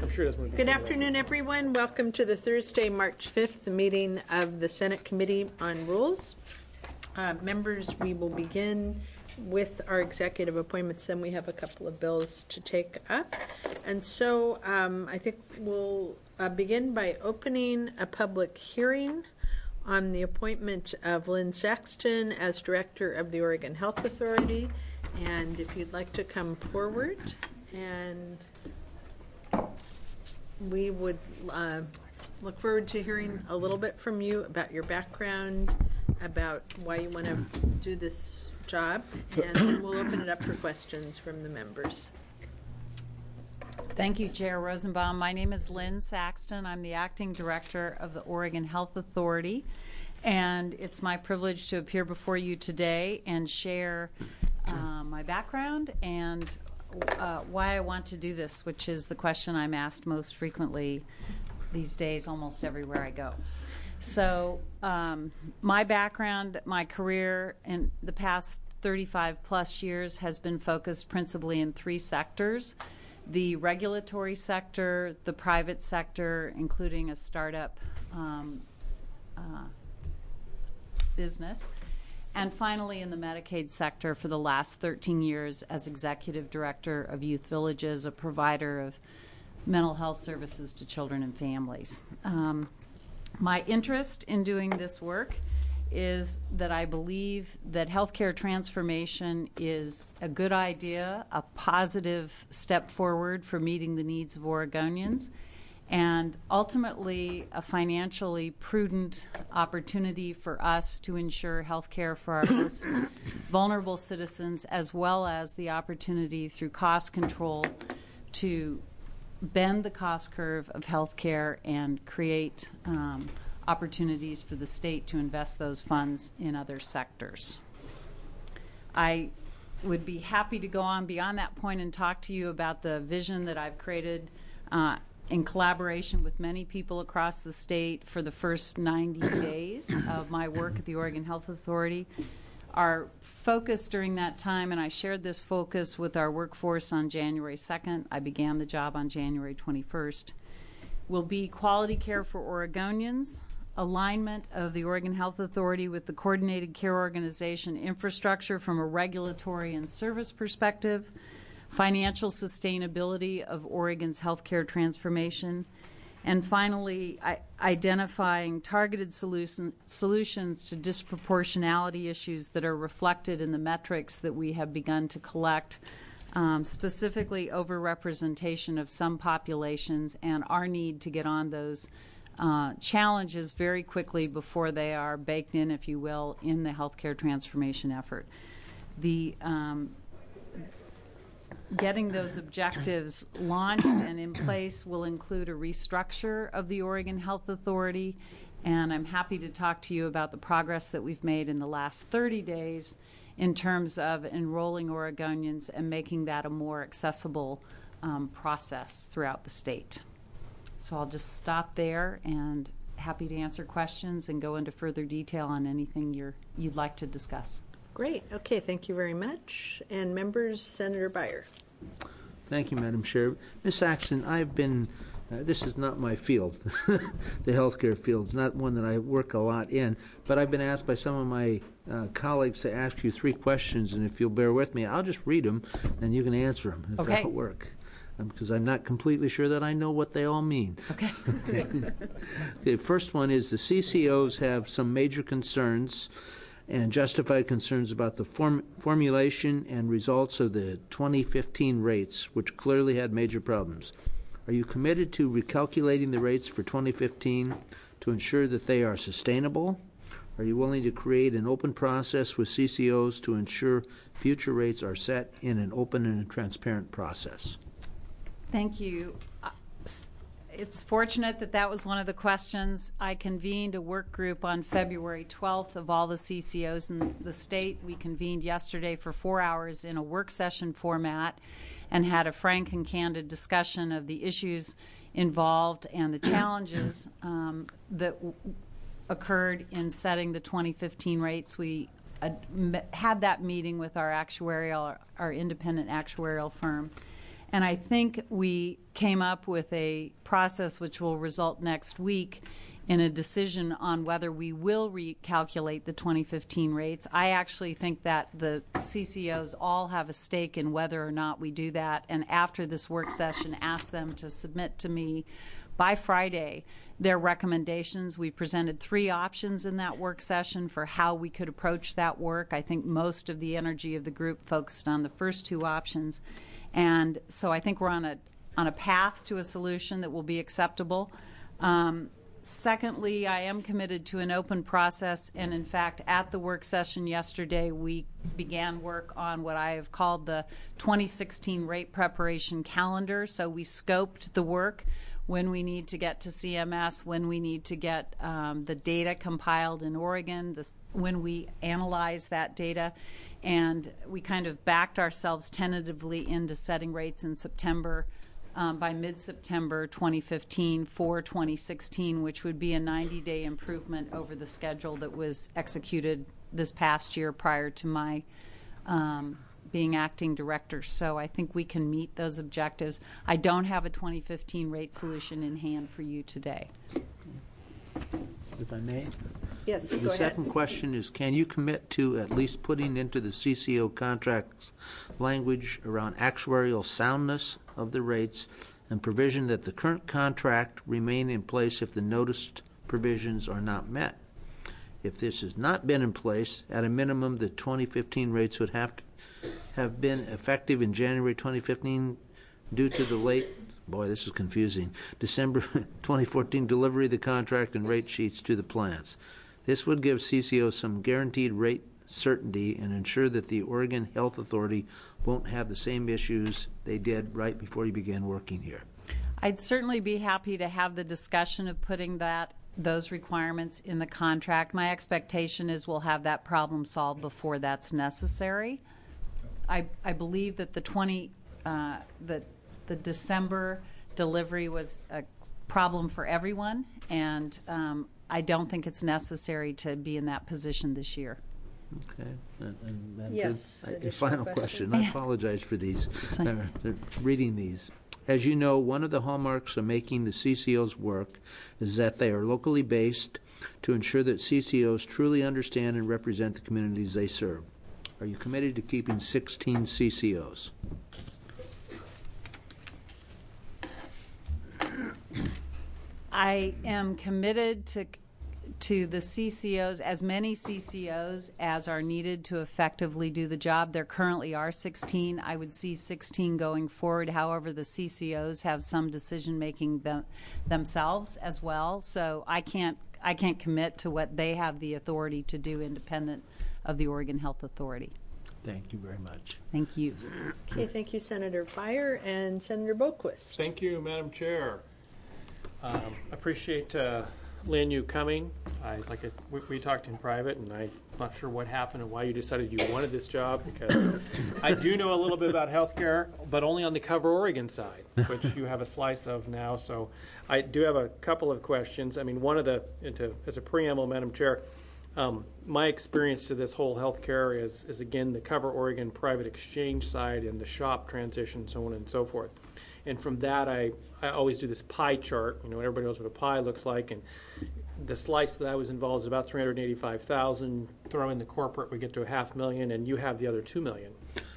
I'm sure that's going to be Good afternoon, everyone. Welcome to the Thursday, March 5th meeting of the Senate Committee on Rules. Members, we will begin with our executive appointments, then we have a couple of bills to take up. And so I think we'll begin by opening a public hearing on the appointment of Lynn Saxton as Director of the Oregon Health Authority. And if you'd like to come forward, and we would look forward to hearing a little bit from you about your background, about why you want to do this job, and then we'll open it up for questions from the members. Thank you, Chair Rosenbaum. My name is Lynn Saxton. I'm the Acting Director of the Oregon Health Authority, and it's my privilege to appear before you today and share my background and why I want to do this, which is the question I'm asked most frequently these days, almost everywhere I go. So my background, my career in the past 35 plus years has been focused principally in three sectors: the regulatory sector, the private sector, including a startup business, and finally in the Medicaid sector for the last 13 years as Executive Director of Youth Villages, a provider of mental health services to children and families. My interest in doing this work is that I believe that healthcare transformation is a good idea, a positive step forward for meeting the needs of Oregonians, and ultimately a financially prudent opportunity for us to ensure health care for our most vulnerable citizens, as well as the opportunity through cost control to bend the cost curve of health care and create opportunities for the state to invest those funds in other sectors. I would be happy to go on beyond that point and talk to you about the vision that I've created in collaboration with many people across the state for the first 90 days of my work at the Oregon Health Authority. Our focus during that time, and I shared this focus with our workforce on January 2nd, I began the job on January 21st, will be quality care for Oregonians, alignment of the Oregon Health Authority with the coordinated care organization infrastructure from a regulatory and service perspective, financial sustainability of Oregon's healthcare transformation, and finally, identifying targeted solutions to disproportionality issues that are reflected in the metrics that we have begun to collect, specifically overrepresentation of some populations and our need to get on those challenges very quickly before they are baked in, if you will, in the healthcare transformation effort. Getting those objectives launched and in place will include a restructure of the Oregon Health Authority, and I'm happy to talk to you about the progress that we've made in the last 30 days in terms of enrolling Oregonians and making that a more accessible process throughout the state. So I'll just stop there and happy to answer questions and go into further detail on anything you'd like to discuss. Great. Okay, thank you very much. And members, Senator Beyer. Thank you, Madam Chair. Ms. Saxton, I've been, this is not my field, the healthcare field. It's not one that I work a lot in, but I've been asked by some of my colleagues to ask you three questions, and if you'll bear with me, I'll just read them, and you can answer them if that'll work. Because I'm not completely sure that I know what they all mean. Okay. Okay, first one is the CCOs have some major concerns and justified concerns about the formulation and results of the 2015 rates, which clearly had major problems. Are you committed to recalculating the rates for 2015 to ensure that they are sustainable? Are you willing to create an open process with CCOs to ensure future rates are set in an open and transparent process? Thank you. It's fortunate that was one of the questions. I convened a work group on February 12th of all the CCOs in the state. We convened yesterday for 4 hours in a work session format and had a frank and candid discussion of the issues involved and the challenges that occurred in setting the 2015 rates. We had that meeting with our independent actuarial firm. And I think we came up with a process which will result next week in a decision on whether we will recalculate the 2015 rates. I actually think that the CCOs all have a stake in whether or not we do that, and after this work session, ask them to submit to me by Friday their recommendations. We presented 3 options in that work session for how we could approach that work. I think most of the energy of the group focused on the first 2 options, and so I think we're on a path to a solution that will be acceptable. Secondly, I am committed to an open process, and in fact, at the work session yesterday, we began work on what I have called the 2016 rate preparation calendar. So we scoped the work, when we need to get to CMS, when we need to get the data compiled in Oregon, when we analyze that data, and we kind of backed ourselves tentatively into setting rates in September. By mid-September 2015 for 2016, which would be a 90-day improvement over the schedule that was executed this past year prior to my being acting director. So I think we can meet those objectives. I don't have a 2015 rate solution in hand for you today. If I may? Yes, go The ahead. second question is, can you commit to at least putting into the CCO contracts language around actuarial soundness of the rates and provision that the current contract remain in place if the noticed provisions are not met? If this has not been in place, at a minimum, the 2015 rates would have to have been effective in January 2015 due to the late, boy, this is confusing, December 2014 delivery of the contract and rate sheets to the plants. This would give CCOs some guaranteed rate certainty and ensure that the Oregon Health Authority won't have the same issues they did right before you began working here. I'd certainly be happy to have the discussion of putting those requirements in the contract. My expectation is we'll have that problem solved before that's necessary. I believe that the December delivery was a problem for everyone, and I don't think it's necessary to be in that position this year. Okay. And Madam Yes, Chair, a additional final question. question. I apologize for these, fine. reading these. As you know, one of the hallmarks of making the CCOs work is that they are locally based to ensure that CCOs truly understand and represent the communities they serve. Are you committed to keeping 16 CCOs? I am committed to the CCOs, as many CCOs as are needed to effectively do the job. There currently are 16. I would see 16 going forward. However, the CCOs have some decision-making themselves as well. So I can't commit to what they have the authority to do independent of the Oregon Health Authority. Thank you very much. Thank you. Okay, thank you, Senator Byer and Senator Boquist. Thank you, Madam Chair. Appreciate Lynn, you coming. We talked in private, and I'm not sure what happened and why you decided you wanted this job, because I do know a little bit about healthcare, but only on the Cover Oregon side, which you have a slice of now. So I do have a couple of questions. I mean, as a preamble, Madam Chair, my experience to this whole healthcare is again the Cover Oregon private exchange side and the shop transition, so on and so forth. And from that, I always do this pie chart. You know, everybody knows what a pie looks like. And the slice that I was involved is about $385,000. Throw in the corporate, we get to $500,000, and you have the other $2 million.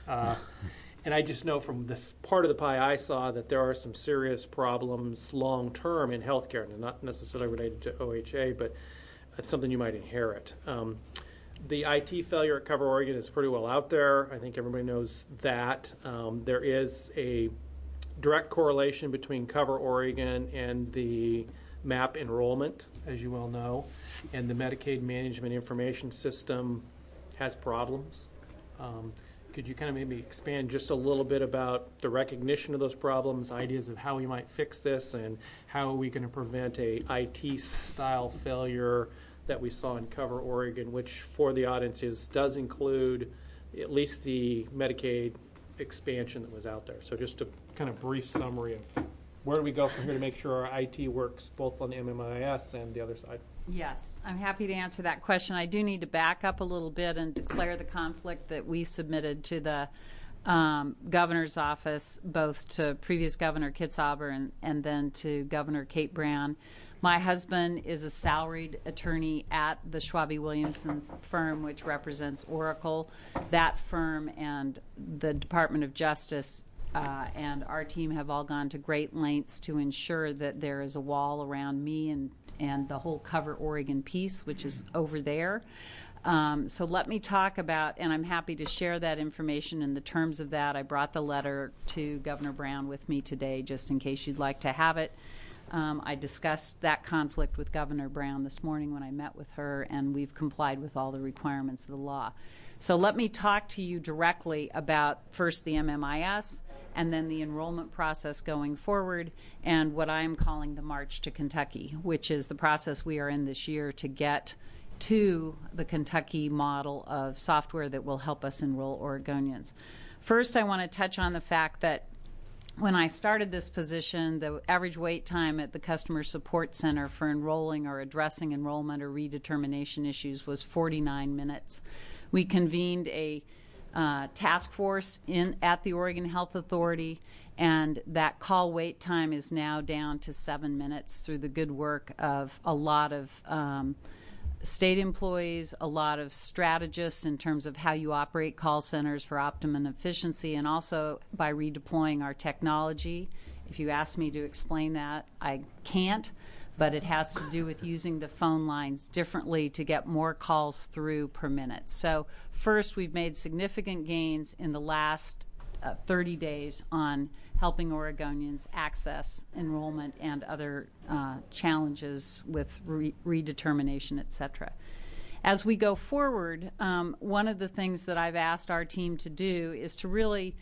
And I just know from this part of the pie I saw that there are some serious problems long term in healthcare, and not necessarily related to OHA, but it's something you might inherit. The IT failure at Cover Oregon is pretty well out there. I think everybody knows that. There is a direct correlation between Cover Oregon and the MAP enrollment, as you well know, and the Medicaid Management Information System has problems. Could you kind of maybe expand just a little bit about the recognition of those problems, ideas of how we might fix this, and how are we going to prevent a IT-style failure that we saw in Cover Oregon, which for the audiences does include at least the Medicaid expansion that was out there. So just a kind of brief summary of where do we go from here to make sure our IT works both on the MMIS and the other side. Yes, I'm happy to answer that question. I do need to back up a little bit and declare the conflict that we submitted to the governor's office, both to previous Governor Kitzhaber and then to Governor Kate Brown. My husband is a salaried attorney at the Schwabe Williamson firm, which represents Oracle. That firm and the Department of Justice and our team have all gone to great lengths to ensure that there is a wall around me and the whole Cover Oregon piece, which is over there. So let me talk about, and I'm happy to share that information in the terms of that. I brought the letter to Governor Brown with me today, just in case you'd like to have it. I discussed that conflict with Governor Brown this morning when I met with her, and we've complied with all the requirements of the law. So let me talk to you directly about first the MMIS and then the enrollment process going forward and what I'm calling the March to Kentucky, which is the process we are in this year to get to the Kentucky model of software that will help us enroll Oregonians. First, I want to touch on the fact that when I started this position, the average wait time at the Customer Support Center for enrolling or addressing enrollment or redetermination issues was 49 minutes. We convened a task force at the Oregon Health Authority, and that call wait time is now down to 7 minutes through the good work of a lot of state employees, a lot of strategists in terms of how you operate call centers for optimum efficiency, and also by redeploying our technology. If you ask me to explain that, I can't, but it has to do with using the phone lines differently to get more calls through per minute. So first, we've made significant gains in the last 30 days on helping Oregonians access enrollment and other challenges with redetermination, et cetera. As we go forward, one of the things that I've asked our team to do is to really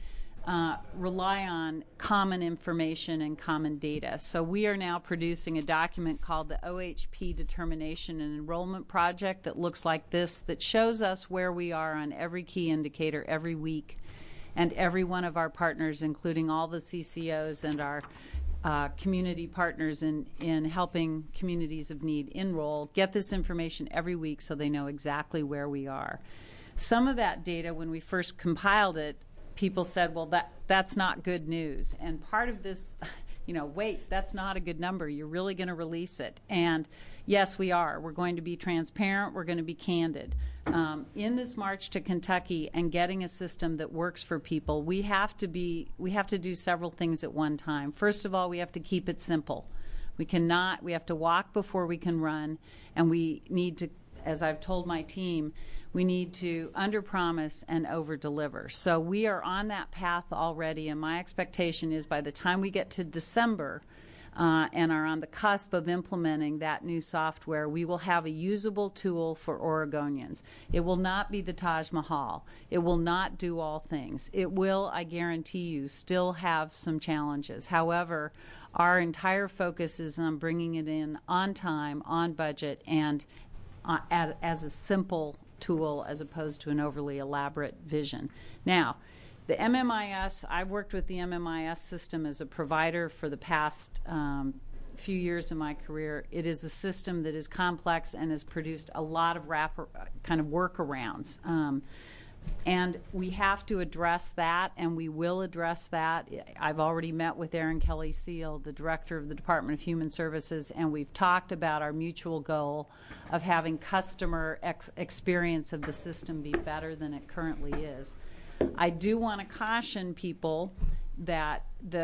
rely on common information and common data. So we are now producing a document called the OHP Determination and Enrollment Project that looks like this, that shows us where we are on every key indicator every week, and every one of our partners, including all the CCOs and our community partners in helping communities of need enroll, get this information every week so they know exactly where we are. Some of that data, when we first compiled it, people said, well, that's not good news. And part of this, wait, that's not a good number. You're really going to release it. And yes, we are. We're going to be transparent. We're going to be candid. In this march to Kentucky and getting a system that works for people, we have to do several things at one time. First of all, we have to keep it simple. We have to walk before we can run, and we need to, as I've told my team, we need to underpromise and overdeliver. So we are on that path already, and my expectation is by the time we get to December and are on the cusp of implementing that new software, we will have a usable tool for Oregonians. It will not be the Taj Mahal. It will not do all things. It will, I guarantee you, still have some challenges. However, our entire focus is on bringing it in on time, on budget, and as a simple tool as opposed to an overly elaborate vision. Now, the MMIS, I've worked with the MMIS system as a provider for the past few years of my career. It is a system that is complex and has produced a lot of workarounds. And we have to address that, and we will address that. I've already met with Erin Kelly Seal, the director of the Department of Human Services, and we've talked about our mutual goal of having customer experience of the system be better than it currently is. I do want to caution people that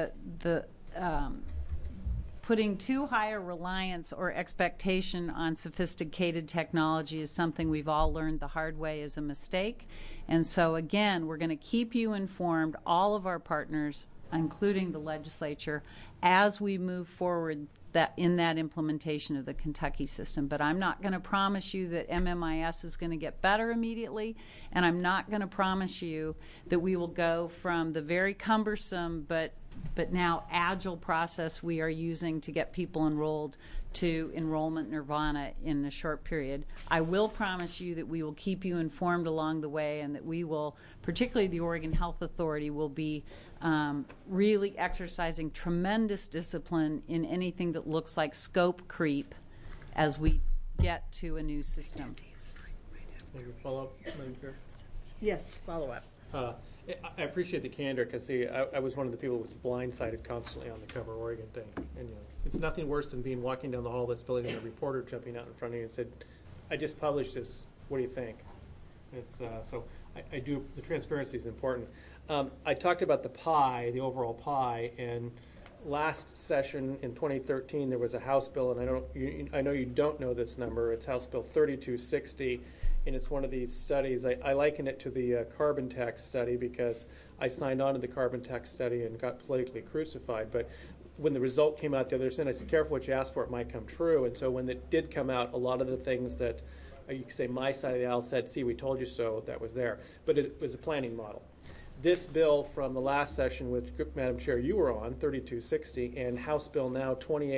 putting too high a reliance or expectation on sophisticated technology is something we've all learned the hard way is a mistake. And so, again, we're going to keep you informed, all of our partners, including the legislature, as we move forward in that implementation of the Kentucky system. But I'm not going to promise you that MMIS is going to get better immediately, and I'm not going to promise you that we will go from the very cumbersome but now agile process we are using to get people enrolled to enrollment nirvana in a short period. I will promise you that we will keep you informed along the way, and that we will, particularly the Oregon Health Authority, will be really exercising tremendous discipline in anything that looks like scope creep as we get to a new system. Maybe follow up, Madam Chair? Yes, follow up. I appreciate the candor because, see, I was one of the people who was blindsided constantly on the Cover Oregon thing. And, it's nothing worse than being walking down the hall of this building and a reporter jumping out in front of you and said, I just published this. What do you think? It's so I do, the transparency is important. I talked about the pie, the overall pie, and last session in 2013 there was a House bill, and I know you don't know this number. It's House Bill 3260. And it's one of these studies. I liken it to the carbon tax study because I signed on to the carbon tax study and got politically crucified. But when the result came out the other end, I said, careful what you ask for, it might come true. And so when it did come out, a lot of the things that you could say my side of the aisle said, see, we told you so, that was there. But it was a planning model. This bill from the last session, which, Madam Chair, you were on, 3260, and House Bill now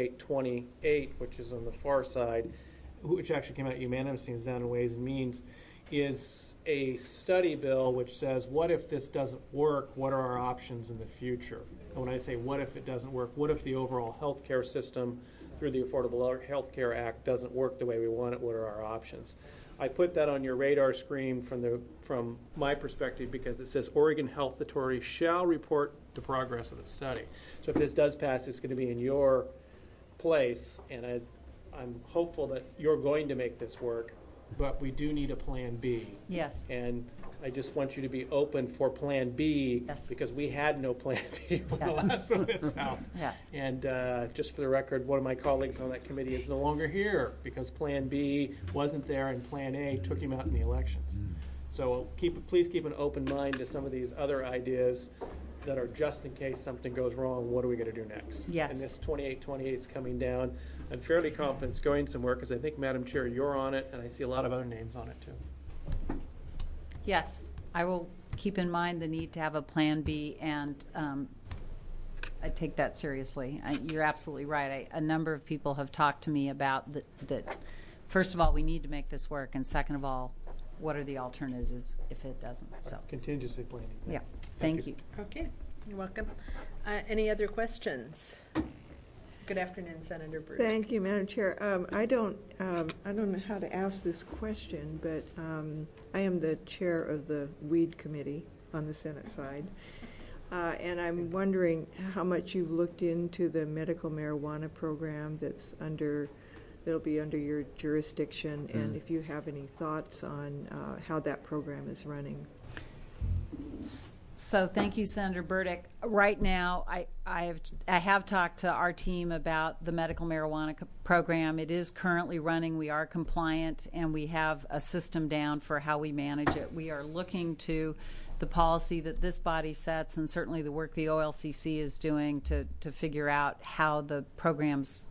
2828, which is on the far side, which actually came out unanimously and is down in Ways and Means, is a study bill which says, what if this doesn't work? What are our options in the future? And when I say what if it doesn't work, what if the overall health care system through the Affordable Health Care Act doesn't work the way we want it? What are our options? I put that on your radar screen from my perspective because it says Oregon Health Authority shall report the progress of the study. So if this does pass, it's going to be in your place, and I'm hopeful that you're going to make this work, but we do need a plan B. Yes. And I just want you to be open for plan B. Yes. Because we had no plan B when the Yes. last one was out. Yes. And just for the record, one of my colleagues on that committee is no longer here because plan B wasn't there and plan A took him out in the elections. So please keep an open mind to some of these other ideas that are just in case something goes wrong, what are we going to do next? Yes. And this 2828 is coming down. I'm fairly confident it's going somewhere because I think, Madam Chair, you're on it, and I see a lot of other names on it, too. Yes, I will keep in mind the need to have a plan B, and I take that seriously. You're absolutely right. A number of people have talked to me about that. First of all, we need to make this work, and second of all, what are the alternatives if it doesn't? So, Contingency planning. yeah, thank you. Okay, you're welcome. Any other questions? Good afternoon, Senator Bruce. Thank you, Madam Chair. I don't know how to ask this question, but I am the chair of the Weed Committee on the Senate side, and I'm wondering how much you've looked into the medical marijuana program that'll be under your jurisdiction, and if you have any thoughts on how that program is running. So thank you, Senator Burdick. Right now, I have talked to our team about the medical marijuana program. It is currently running. We are compliant, and we have a system down for how we manage it. We are looking to the policy that this body sets, and certainly the work the OLCC is doing to figure out how the programs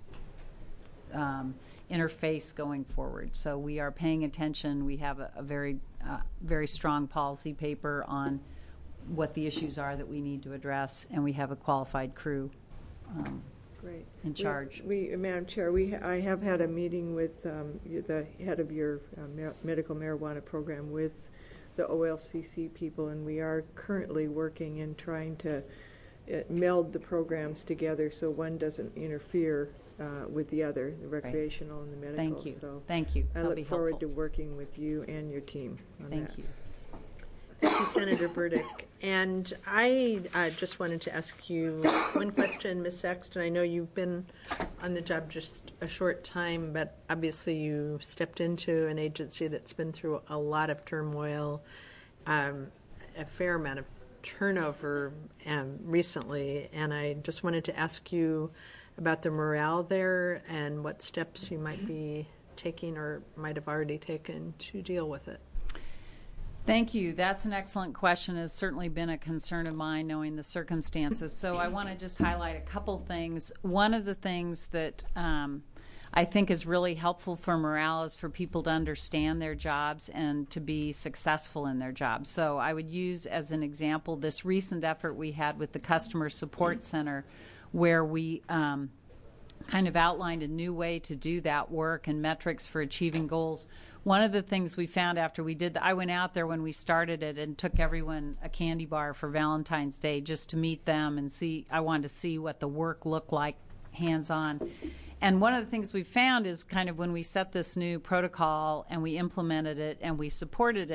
interface going forward. So we are paying attention. We have a very, very strong policy paper on what the issues are that we need to address, and we have a qualified crew Great. in charge. Madam Chair, I have had a meeting with the head of your medical marijuana program with the OLCC people, and we are currently working in trying to meld the programs together so one doesn't interfere with the other, the recreational and the medical. Thank you. So Thank you. I That'll be look forward helpful. to working with you and your team on that. Thank you. Thank you, Senator Burdick. And I just wanted to ask you one question, Ms. Sexton. I know you've been on the job just a short time, but obviously you stepped into an agency that's been through a lot of turmoil, a fair amount of turnover recently, and I just wanted to ask you about the morale there and what steps you might be taking or might have already taken to deal with it. Thank you. That's an excellent question. It's certainly been a concern of mine knowing the circumstances. So I want to just highlight a couple things. One of the things that I think is really helpful for morale is for people to understand their jobs and to be successful in their jobs. So I would use as an example this recent effort we had with the Customer Support Center, where we kind of outlined a new way to do that work and metrics for achieving goals. One of the things we found after we did that, I went out there when we started it and took everyone a candy bar for Valentine's Day just to meet them and see. I wanted to see what the work looked like hands-on. And one of the things we found is kind of when we set this new protocol and we implemented it and we supported it,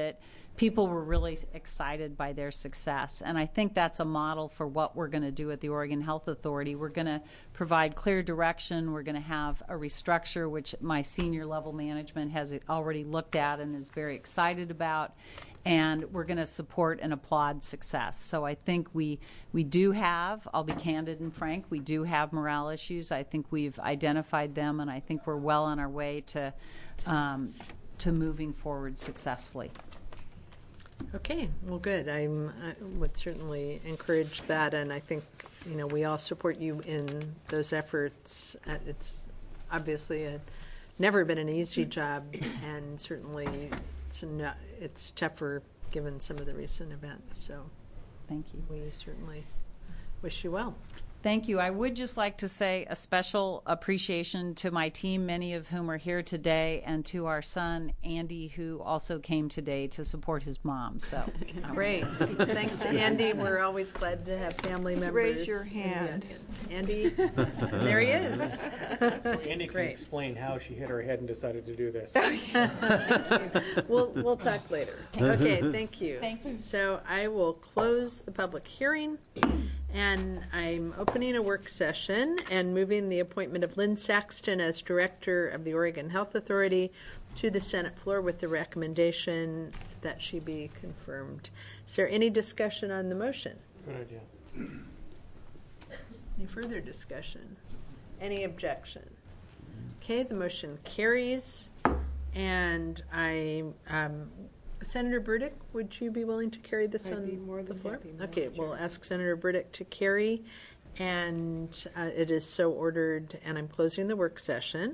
people were really excited by their success. And I think that's a model for what we're going to do at the Oregon Health Authority. We're going to provide clear direction. We're going to have a restructure, which my senior level management has already looked at and is very excited about. And we're going to support and applaud success. So I think we do have, I'll be candid and frank, we do have morale issues. I think we've identified them, and I think we're well on our way to moving forward successfully. Okay, well, good. I would certainly encourage that, and I think, we all support you in those efforts. It's obviously never been an easy job, and certainly it's tougher given some of the recent events. So thank you. We certainly wish you well. Thank you. I would just like to say a special appreciation to my team, many of whom are here today, and to our son, Andy, who also came today to support his mom. So great. Thanks, Andy. We're always glad to have family members. Raise your hand. Andy, there he is. Well, Andy can explain how she hit her head and decided to do this. We'll talk later. Okay, thank you. Thank you. So I will close the public hearing, and I'm opening a work session and moving the appointment of Lynn Saxton as Director of the Oregon Health Authority to the Senate floor with the recommendation that she be confirmed. Is there any discussion on the motion? Good idea. Any further discussion? Any objection? Okay, the motion carries. And Senator Burdick, would you be willing to carry this I'd on be more the than floor? happy, Madam Okay, Chair. we'll ask Senator Burdick to carry, and it is so ordered, and I'm closing the work session.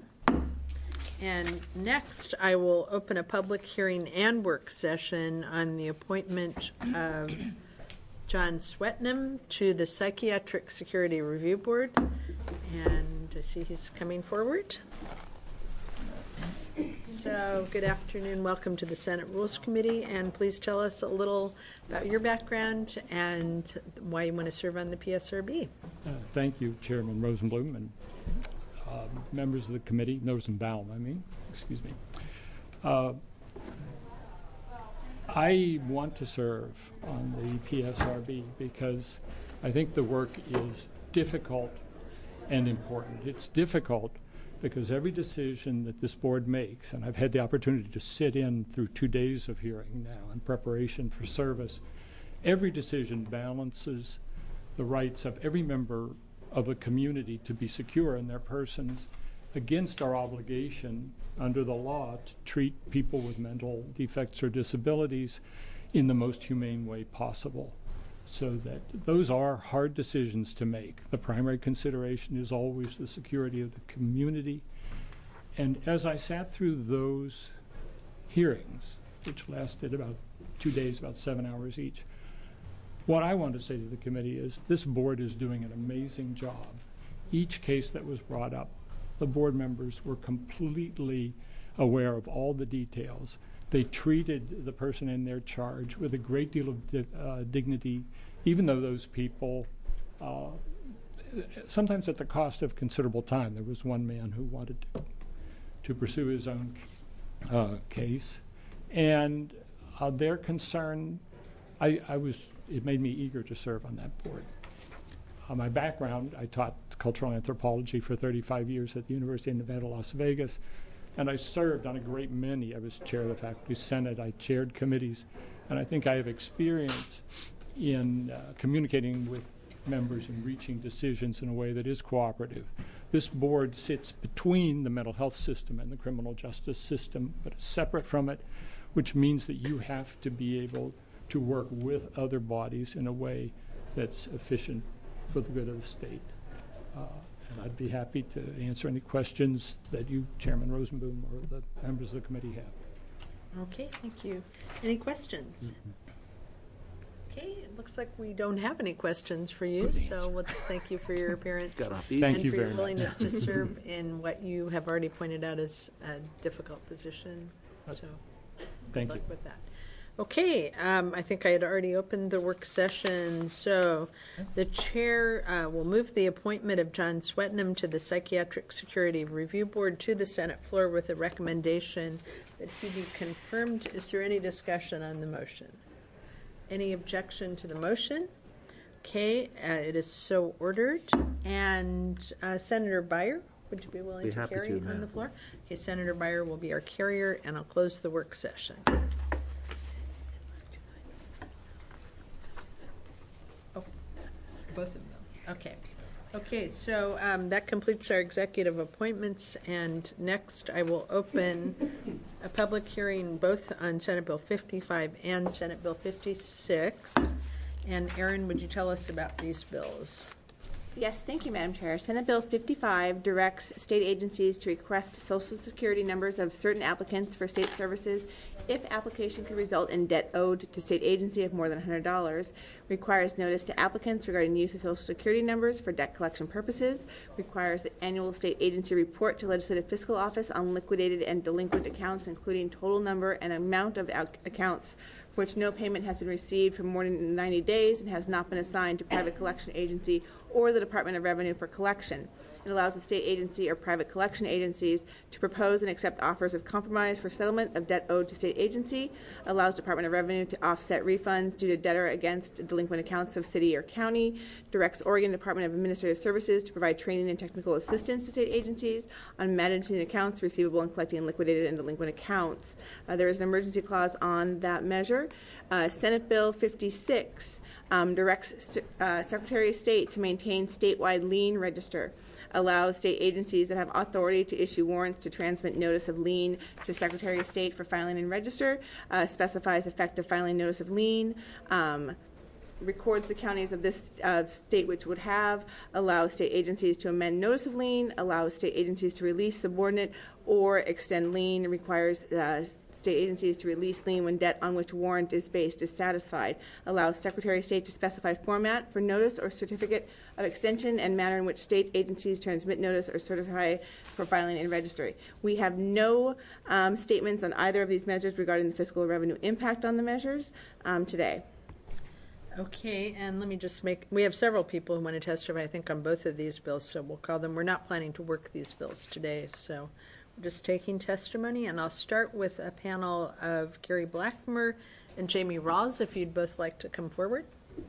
And next, I will open a public hearing and work session on the appointment of John Swetnam to the Psychiatric Security Review Board. And I see he's coming forward. So, good afternoon. Welcome to the Senate Rules Committee, and please tell us a little about your background and why you want to serve on the PSRB. Thank you, Chairman Rosenblum, and members of the committee, Rosenbaum, excuse me. I want to serve on the PSRB because I think the work is difficult and important. It's difficult because every decision that this board makes, and I've had the opportunity to sit in through 2 days of hearing now in preparation for service, every decision balances the rights of every member of the community to be secure in their persons against our obligation under the law to treat people with mental defects or disabilities in the most humane way possible. So that those are hard decisions to make. The primary consideration is always the security of the community. And as I sat through those hearings, which lasted about 2 days, about 7 hours each, what I want to say to the committee is this board is doing an amazing job. Each case that was brought up, the board members were completely aware of all the details. They treated the person in their charge with a great deal of dignity, even though those people, sometimes at the cost of considerable time. There was one man who wanted to pursue his own case. And their concern, it made me eager to serve on that board. My background, I taught cultural anthropology for 35 years at the University of Nevada, Las Vegas. And I served on a great many. I was chair of the faculty senate. I chaired committees. And I think I have experience in communicating with members and reaching decisions in a way that is cooperative. This board sits between the mental health system and the criminal justice system, but is separate from it, which means that you have to be able to work with other bodies in a way that's efficient for the good of the state. And I'd be happy to answer any questions that you, Chairman Rosenblum, or the members of the committee have. Okay, thank you. Any questions? Okay, it looks like we don't have any questions for you, so let's thank you for your appearance Got off easy. Thank and you for very your much. willingness to serve in what you have already pointed out as a difficult position. So Thank good you. luck with that. Okay, I think I had already opened the work session, so the chair will move the appointment of John Swetnam to the Psychiatric Security Review Board to the Senate floor with a recommendation that he be confirmed. Is there any discussion on the motion? Any objection to the motion? Okay, it is so ordered. And Senator Byer, would you be willing Be to happy carry to, on the ma'am. floor? Okay, Senator Byer will be our carrier, and I'll close the work session. Oh, both of them. Okay. Okay, so that completes our executive appointments, and next I will open a public hearing both on Senate Bill 55 and Senate Bill 56. And Erin, would you tell us about these bills? Yes, thank you, Madam Chair. Senate Bill 55 directs state agencies to request Social Security numbers of certain applicants for state services if application could result in debt owed to state agency of more than $100, requires notice to applicants regarding use of Social Security numbers for debt collection purposes, requires the annual state agency report to Legislative Fiscal Office on liquidated and delinquent accounts, including total number and amount of accounts for which no payment has been received for more than 90 days and has not been assigned to private collection agency or the Department of Revenue for collection. It allows the state agency or private collection agencies to propose and accept offers of compromise for settlement of debt owed to state agency, allows Department of Revenue to offset refunds due to debtor against delinquent accounts of city or county, directs Oregon Department of Administrative Services to provide training and technical assistance to state agencies on managing accounts receivable and collecting liquidated and delinquent accounts. There is an emergency clause on that measure. Senate Bill 56 directs Secretary of State to maintain statewide lien register, allows state agencies that have authority to issue warrants to transmit notice of lien to Secretary of State for filing and register, specifies effective filing notice of lien, records the counties of this state which would have, allows state agencies to amend notice of lien, allows state agencies to release subordinate or extend lien, requires state agencies to release lien when debt on which warrant is based is satisfied, allows Secretary of State to specify format for notice or certificate of extension and manner in which state agencies transmit notice or certify for filing and registry. We have no statements on either of these measures regarding the fiscal or revenue impact on the measures today. Okay, and let me just we have several people who want to testify, I think, on both of these bills, so we'll call them. We're not planning to work these bills today, so we're just taking testimony, and I'll start with a panel of Gary Blackmer and Jamie Rawls, if you'd both like to come forward.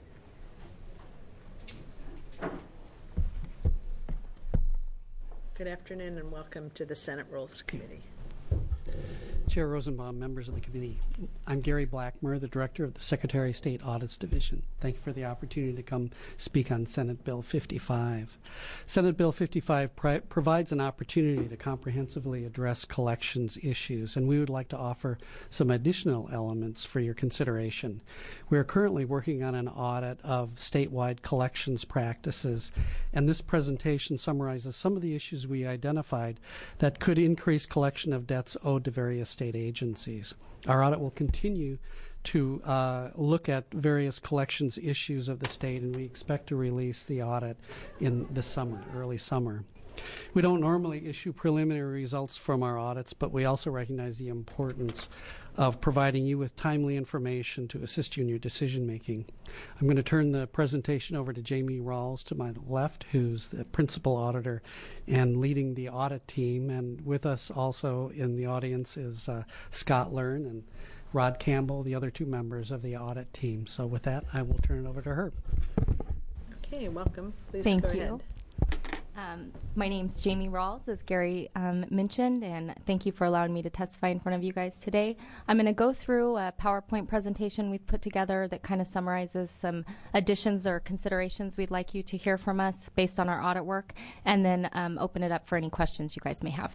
Good afternoon, and welcome to the Senate Rules Committee. Chair Rosenbaum, members of the committee. I'm Gary Blackmer, the Director of the Secretary of State Audits Division. Thank you for the opportunity to come speak on Senate Bill 55. Senate Bill 55 provides an opportunity to comprehensively address collections issues, and we would like to offer some additional elements for your consideration. We are currently working on an audit of statewide collections practices, and this presentation summarizes some of the issues we identified that could increase collection of debts owed to various state agencies. Our audit will continue to look at various collections issues of the state, and we expect to release the audit in the summer, early summer. We don't normally issue preliminary results from our audits, but we also recognize the importance of providing you with timely information to assist you in your decision making. I'm going to turn the presentation over to Jamie Rawls to my left, who's the principal auditor and leading the audit team. And with us also in the audience is Scott Learn and Rod Campbell, the other two members of the audit team. So with that, I will turn it over to her. Okay, welcome. Please Thank go you. ahead. My name's Jamie Rawls, as Gary mentioned, and thank you for allowing me to testify in front of you guys today. I'm going to go through a PowerPoint presentation we've put together that kind of summarizes some additions or considerations we'd like you to hear from us based on our audit work, and then open it up for any questions you guys may have.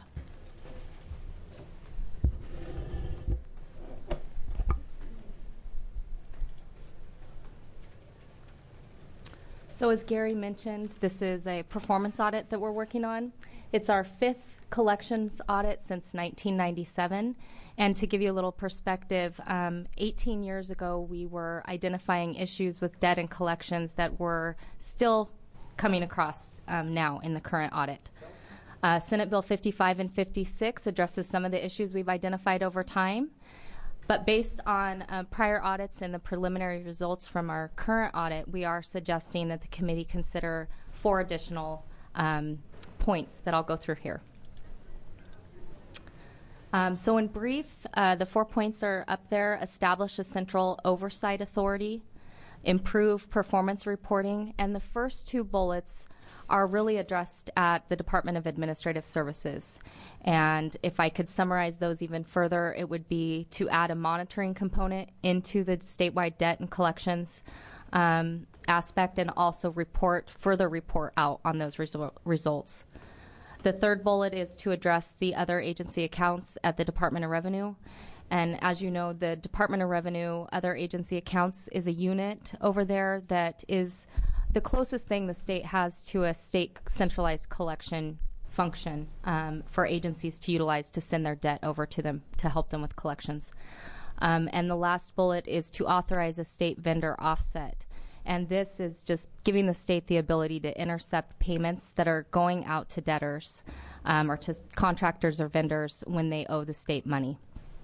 So as Gary mentioned, this is a performance audit that we're working on. It's our 5th collections audit since 1997. And to give you a little perspective, 18 years ago, we were identifying issues with debt and collections that were still coming across now in the current audit. Senate Bill 55 and 56 addresses some of the issues we've identified over time. But based on prior audits and the preliminary results from our current audit, we are suggesting that the committee consider 4 additional points that I'll go through here. So in brief, the 4 points are up there: establish a central oversight authority, improve performance reporting, and the first two bullets are really addressed at the Department of Administrative Services. And if I could summarize those even further, it would be to add a monitoring component into the statewide debt and collections aspect, and also further report out on those results. The third bullet is to address the other agency accounts at the Department of Revenue. And as you know, the Department of Revenue other agency accounts is a unit over there that is the closest thing the state has to a state centralized collection function for agencies to utilize to send their debt over to them to help them with collections. And the last bullet is to authorize a state vendor offset. And this is just giving the state the ability to intercept payments that are going out to debtors or to contractors or vendors when they owe the state money.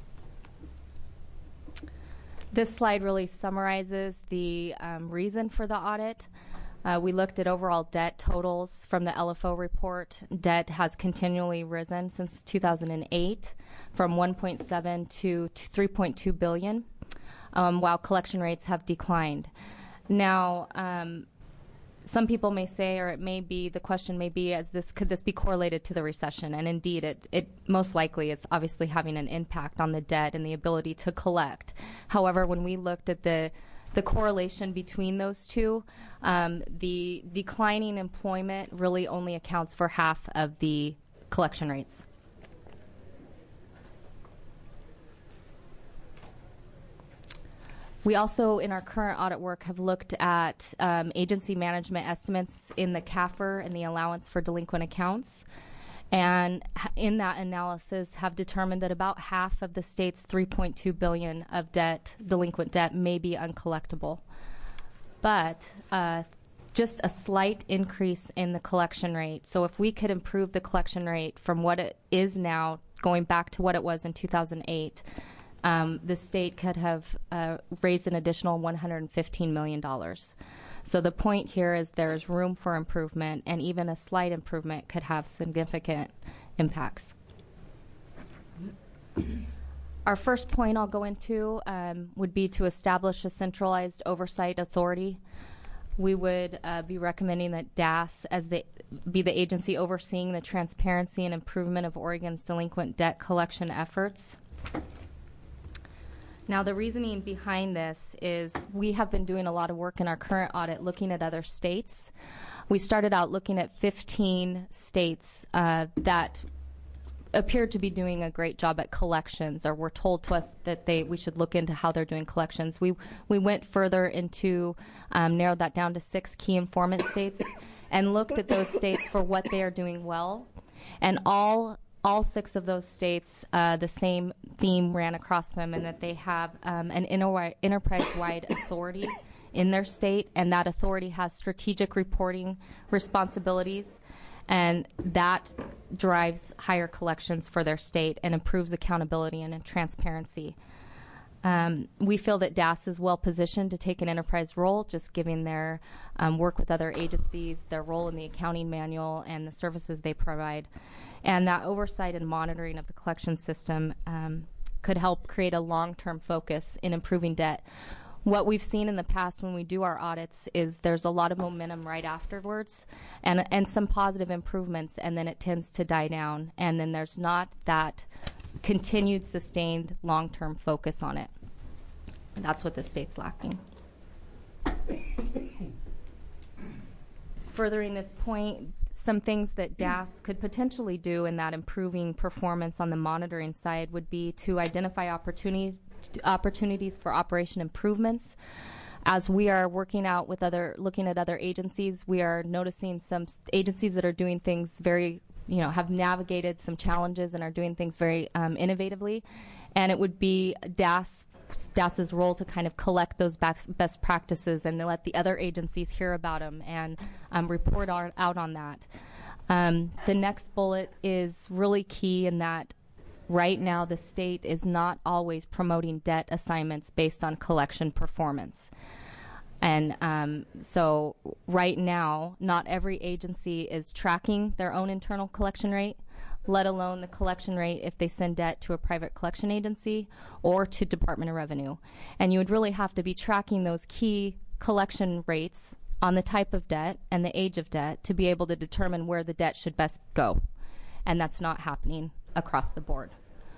This slide really summarizes the reason for the audit. We looked at overall debt totals from the LFO report. Debt has continually risen since 2008 from 1.7 to 3.2 billion, while collection rates have declined. Now, some people may say, or it may be, the question may be, could this be correlated to the recession? And indeed, it most likely is obviously having an impact on the debt and the ability to collect. However, when we looked at the correlation between those two, the declining employment really only accounts for half of the collection rates. We also, in our current audit work, have looked at agency management estimates in the CAFR and the allowance for delinquent accounts. And in that analysis have determined that about half of the state's $3.2 billion of debt, delinquent debt, may be uncollectible. But just a slight increase in the collection rate. So if we could improve the collection rate from what it is now, going back to what it was in 2008, the state could have raised an additional $115 million. So the point here is there's room for improvement, and even a slight improvement could have significant impacts. Our first point I'll go into would be to establish a centralized oversight authority. We would be recommending that DAS be the agency overseeing the transparency and improvement of Oregon's delinquent debt collection efforts. Now, the reasoning behind this is we have been doing a lot of work in our current audit looking at other states. We started out looking at 15 states that appeared to be doing a great job at collections, or were told to us that we should look into how they're doing collections. We went further into, narrowed that down to 6 key informant states and looked at those states for what they are doing well. And all 6 of those states, the same theme ran across them, in that they have an enterprise-wide authority in their state, and that authority has strategic reporting responsibilities, and that drives higher collections for their state and improves accountability and transparency. We feel that DAS is well positioned to take an enterprise role, just given their work with other agencies, their role in the accounting manual, and the services they provide. And that oversight and monitoring of the collection system could help create a long-term focus in improving debt. What we've seen in the past when we do our audits is there's a lot of momentum right afterwards and some positive improvements, and then it tends to die down, and then there's not that continued sustained long-term focus on it. That's what the state's lacking. Furthering this point, some things that DAS could potentially do in that improving performance on the monitoring side would be to identify opportunities for operation improvements. As we are working out with looking at other agencies, we are noticing some agencies that are doing things very, have navigated some challenges and are doing things very innovatively. And it would be DAS's role to kind of collect those best practices and to let the other agencies hear about them and report out on that. The next bullet is really key in that right now the state is not always promoting debt assignments based on collection performance. And so right now, not every agency is tracking their own internal collection rate. let alone the collection rate if they send debt to a private collection agency or to Department of Revenue. And you would really have to be tracking those key collection rates on the type of debt and the age of debt to be able to determine where the debt should best go. And that's not happening across the board.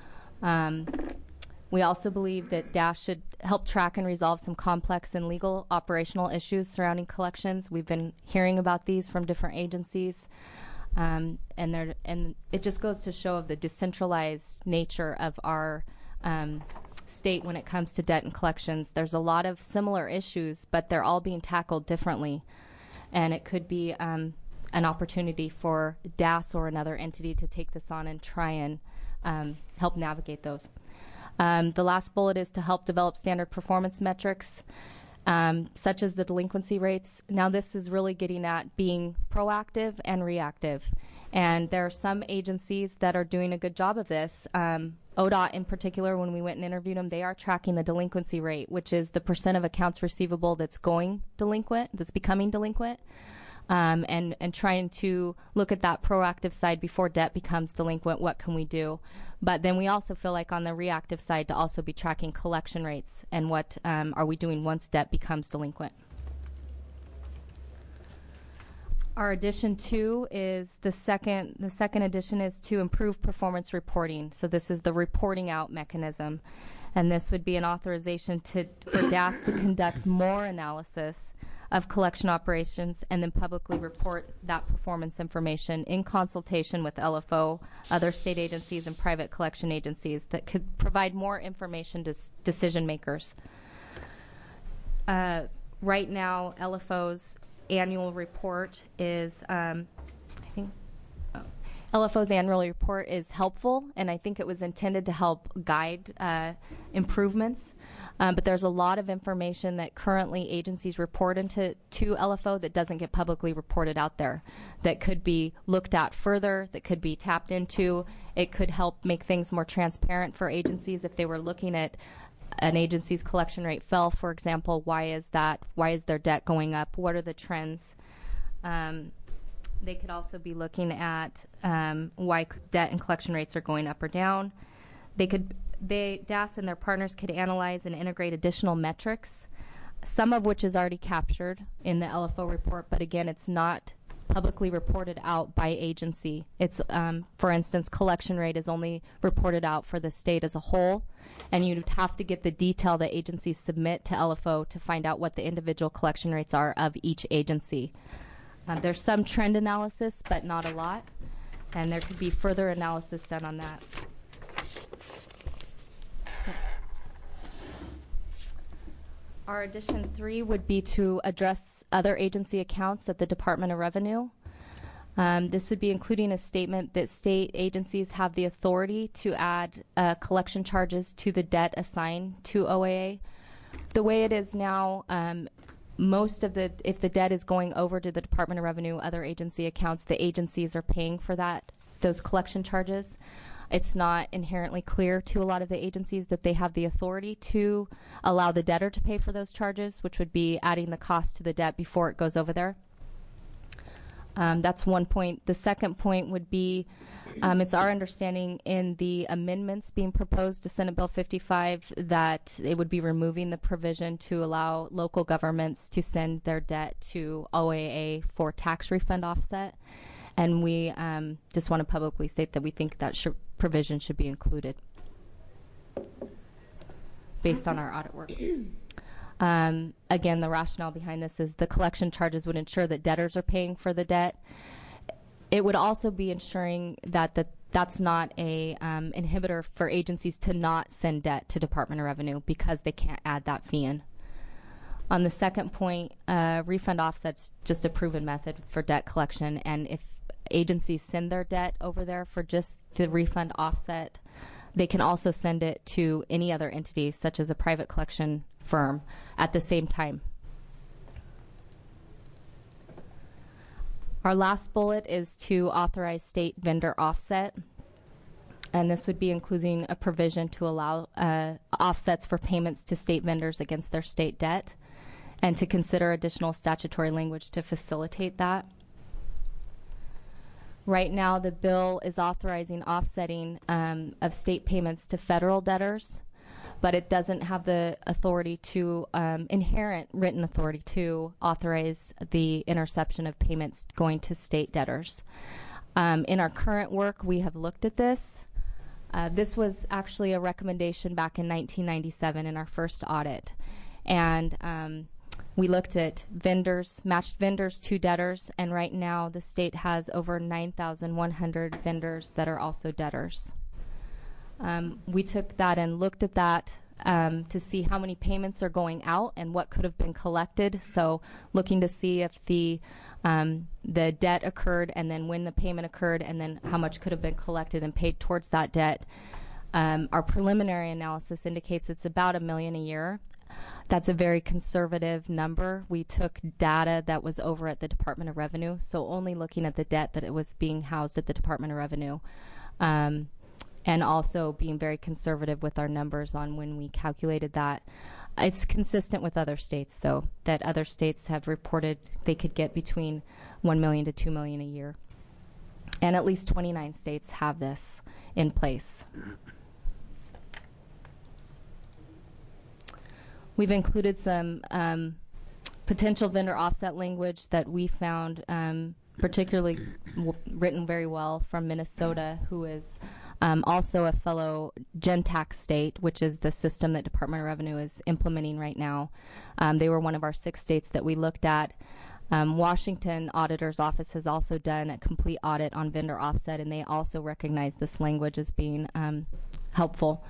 We also believe that DAS should help track and resolve some complex and legal operational issues surrounding collections. We've been hearing about these from different agencies. And it just goes to show of the decentralized nature of our state when it comes to debt and collections. There's a lot of similar issues, but they're all being tackled differently. And it could be an opportunity for DAS or another entity to take this on and try and help navigate those. The last bullet is to help develop standard performance metrics, such as the delinquency rates. Now, this is really getting at being proactive and reactive. And there are some agencies that are doing a good job of this. ODOT in particular, when we went and interviewed them, they are tracking the delinquency rate, which is the percent of accounts receivable that's going delinquent, that's becoming delinquent. And trying to look at that proactive side before debt becomes delinquent. What can we do? But then we also feel like on the reactive side to also be tracking collection rates and what are we doing once debt becomes delinquent. Our addition two is the second addition is to improve performance reporting. So this is the reporting out mechanism. And this would be an authorization for DAS to conduct more analysis of collection operations and then publicly report that performance information in consultation with LFO, other state agencies, and private collection agencies that could provide more information to decision makers. Right now, LFO's annual report is, LFO's annual report is helpful, and I think it was intended to help guide improvements. But there's a lot of information that currently agencies report to LFO that doesn't get publicly reported out there, that could be looked at further, that could be tapped into. It could help make things more transparent for agencies if they were looking at an agency's collection rate fell, for example. Why is that? Why is their debt going up? What are the trends? They could also be looking at why debt and collection rates are going up or down. DAS and their partners could analyze and integrate additional metrics, some of which is already captured in the LFO report, but again, it's not publicly reported out by agency. It's, for instance, collection rate is only reported out for the state as a whole, and you'd have to get the detail that agencies submit to LFO to find out what the individual collection rates are of each agency. There's some trend analysis, but not a lot, and there could be further analysis done on that. Our addition 3 would be to address other agency accounts at the Department of Revenue. This would be including a statement that state agencies have the authority to add collection charges to the debt assigned to OAA. The way it is now, if the debt is going over to the Department of Revenue, other agency accounts, the agencies are paying for those collection charges. It's not inherently clear to a lot of the agencies that they have the authority to allow the debtor to pay for those charges, which would be adding the cost to the debt before it goes over there. That's one point. The second point would be, it's our understanding in the amendments being proposed to Senate Bill 55 that it would be removing the provision to allow local governments to send their debt to OAA for tax refund offset. And we just want to publicly state that we think that provision should be included based on our audit work. Again, the rationale behind this is the collection charges would ensure that debtors are paying for the debt. It would also be ensuring that that's not a inhibitor for agencies to not send debt to Department of Revenue because they can't add that fee in. On the second point, refund offset's just a proven method for debt collection, and if agencies send their debt over there for just the refund offset, they can also send it to any other entity, such as a private collection firm, at the same time. Our last bullet is to authorize state vendor offset, and this would be including a provision to allow offsets for payments to state vendors against their state debt, and to consider additional statutory language to facilitate that. Right now, the bill is authorizing offsetting of state payments to federal debtors, but it doesn't have the authority to, inherent written authority to authorize the interception of payments going to state debtors. In our current work, we have looked at this. This was actually a recommendation back in 1997 in our first audit. And we looked at vendors, matched vendors to debtors, and right now the state has over 9,100 vendors that are also debtors. We took that and looked at that to see how many payments are going out and what could have been collected. So looking to see if the debt occurred and then when the payment occurred and then how much could have been collected and paid towards that debt. Our preliminary analysis indicates it's about $1 million a year. That's a very conservative number. We took data that was over at the Department of Revenue, so only looking at the debt that it was being housed at the Department of Revenue. And also being very conservative with our numbers on when we calculated that. It's consistent with other states, though, that other states have reported they could get between $1 million to $2 million a year. And at least 29 states have this in place. We've included some potential vendor offset language that we found particularly written very well from Minnesota, who is also a fellow GenTax state, which is the system that Department of Revenue is implementing right now. They were one of our 6 states that we looked at. Washington Auditor's Office has also done a complete audit on vendor offset, and they also recognize this language as being helpful.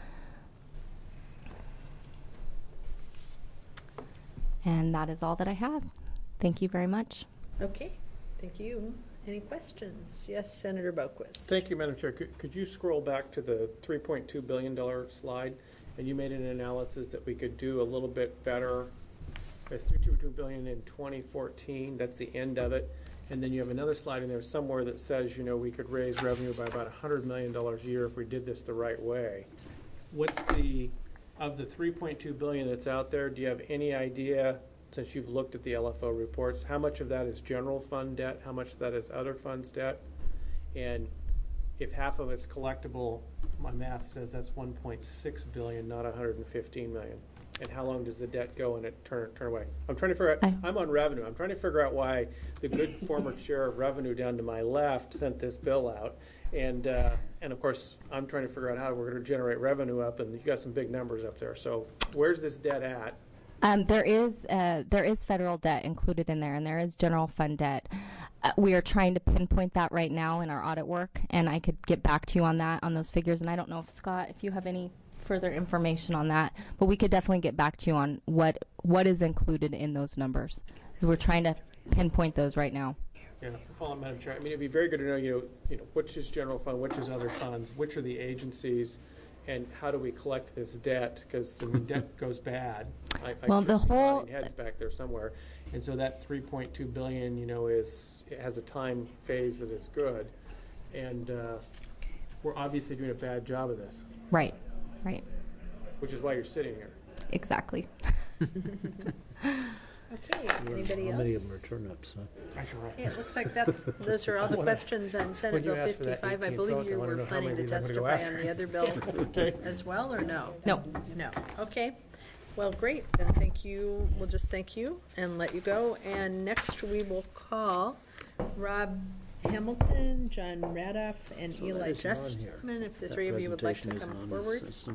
And that is all that I have. Thank you very much. Okay, thank you. Any questions? Yes, Senator Boquist. Thank you, Madam Chair. Could you scroll back to the $3.2 billion slide? And you made an analysis that we could do a little bit better. There's $3.2 billion in 2014. That's the end of it. And then you have another slide in there somewhere that says, you know, we could raise revenue by about $100 million a year if we did this the right way. What's of the $3.2 billion that's out there, do you have any idea, since you've looked at the LFO reports, how much of that is general fund debt, how much of that is other funds debt? And if half of it's collectible, my math says that's $1.6 billion, not $115 million. And how long does the debt go and it turn away? I'm trying to figure out, I'm on revenue. I'm trying to figure out why the good former chair of revenue down to my left sent this bill out. And of course, I'm trying to figure out how we're going to generate revenue up, and you've got some big numbers up there. So where's this debt at? There is federal debt included in there, and there is general fund debt. We are trying to pinpoint that right now in our audit work, and I could get back to you on that, on those figures. And I don't know if, Scott, if you have any further information on that, but we could definitely get back to you on what is included in those numbers. So we're trying to pinpoint those right now. Yeah, follow Madam Chair. I mean, it'd be very good to know, you know, which is general fund, which is other funds, which are the agencies, and how do we collect this debt? Because I mean, debt goes bad. Well, the whole heads back there somewhere, and so that $3.2 billion, you know, it has a time phase that is good, and we're obviously doing a bad job of this. Right. Which is why you're sitting here. Exactly. Okay, anybody else? How many of them are turnips, huh? Okay, it looks like those are all the questions on Senate Bill 55. I believe you were planning to testify on the other bill as well, or no? No. Okay. Well, great. Then thank you. We'll just thank you and let you go. And next we will call Rob Hamilton, John Radoff, and So Eli that isn't on here. Justman. If the That three of you would like to presentation come isn't on this forward. system.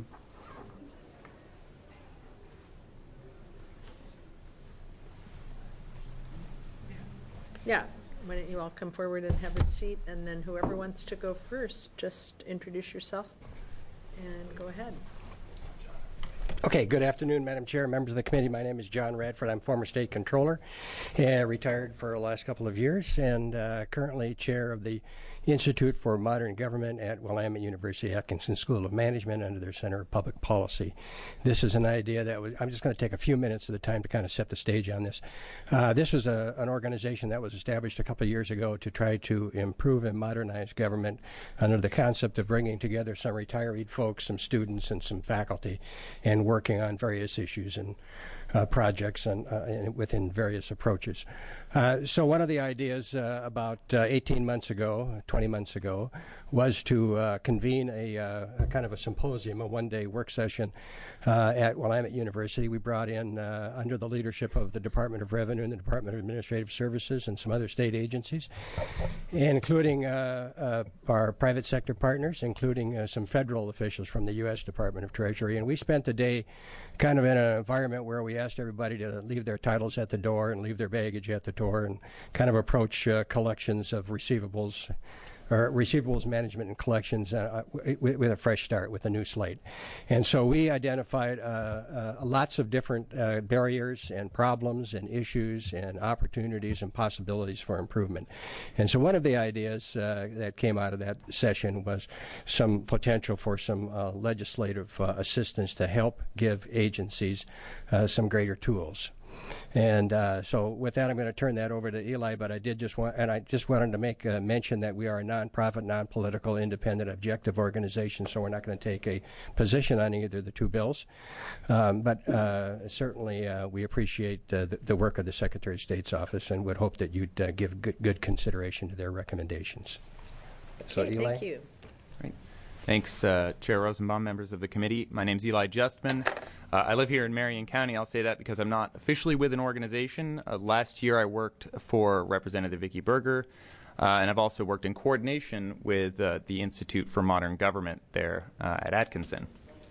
Yeah. Why don't you all come forward and have a seat, and then whoever wants to go first, just introduce yourself and go ahead. Okay, good afternoon, Madam Chair, members of the committee. My name is John Radford. I'm former state controller, retired for the last couple of years, and currently chair of the Institute for Modern Government at Willamette University Atkinson School of Management under their Center of Public Policy. This is an idea that I'm just going to take a few minutes of the time to kind of set the stage on this. This was an organization that was established a couple of years ago to try to improve and modernize government under the concept of bringing together some retired folks, some students, and some faculty, and working on various issues. And projects and within various approaches. So one of the ideas about 18 months ago, 20 months ago, was to convene a kind of a symposium, a one-day work session at Willamette University. We brought in, under the leadership of the Department of Revenue and the Department of Administrative Services and some other state agencies, including our private sector partners, including some federal officials from the U.S. Department of Treasury. And we spent the day kind of in an environment where we asked everybody to leave their titles at the door and leave their baggage at the door and kind of approach collections of receivables or receivables management and collections with a fresh start, with a new slate. And so we identified lots of different barriers and problems and issues and opportunities and possibilities for improvement. And so one of the ideas that came out of that session was some potential for some legislative assistance to help give agencies some greater tools. And so with that, I'm going to turn that over to Eli, but I just wanted to make a mention that we are a nonprofit, non-political, independent, objective organization, so we're not going to take a position on either of the two bills. But certainly we appreciate the work of the Secretary of State's office and would hope that you'd give good consideration to their recommendations. So, Okay, Eli? thank you. Great. Thanks, Chair Rosenbaum, members of the committee. My name's Eli Justman. I live here in Marion County. I'll say that because I'm not officially with an organization. Last year I worked for Representative Vicki Berger, and I've also worked in coordination with the Institute for Modern Government there at Atkinson.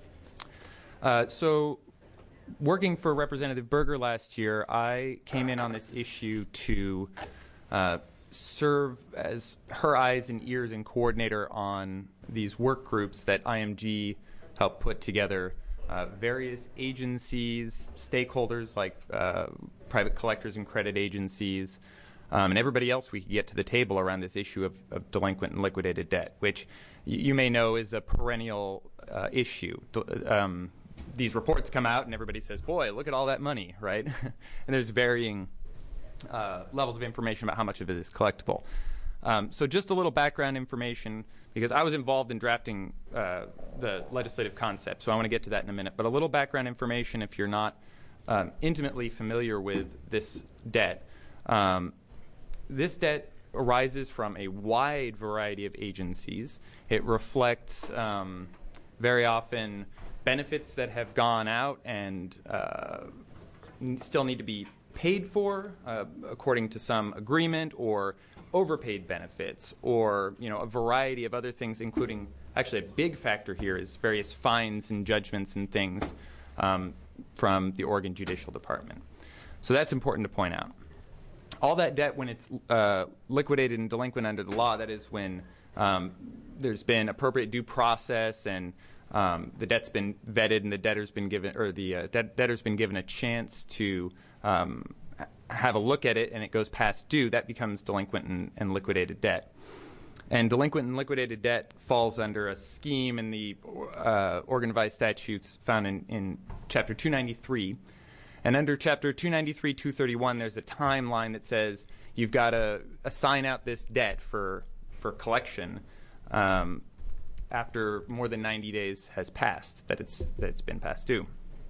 So working for Representative Berger last year, I came in on this issue to serve as her eyes and ears and coordinator on these work groups that IMG helped put together. Various agencies, stakeholders like private collectors and credit agencies, and everybody else we could get to the table around this issue of delinquent and liquidated debt, which you may know is a perennial issue. These reports come out and everybody says, boy, look at all that money, right? And there's varying levels of information about how much of it is collectible. So just a little background information, because I was involved in drafting the legislative concept, so I want to get to that in a minute. But a little background information if you're not intimately familiar with this debt. This debt arises from a wide variety of agencies. It reflects very often benefits that have gone out and still need to be paid for according to some agreement, or overpaid benefits, or a variety of other things, including actually a big factor here is various fines and judgments and things from the Oregon Judicial Department. So that's important to point out. All that debt, when it's liquidated and delinquent under the law, that is when there's been appropriate due process and the debt's been vetted and the debtor's been given, or the debtor's been given a chance to have a look at it, and it goes past due, that becomes delinquent and liquidated debt. And delinquent and liquidated debt falls under a scheme in the Oregon Revised Statutes found in Chapter 293. And under Chapter 293, 231, there's a timeline that says you've got to assign out this debt for collection after more than 90 days has passed, that it's been past due.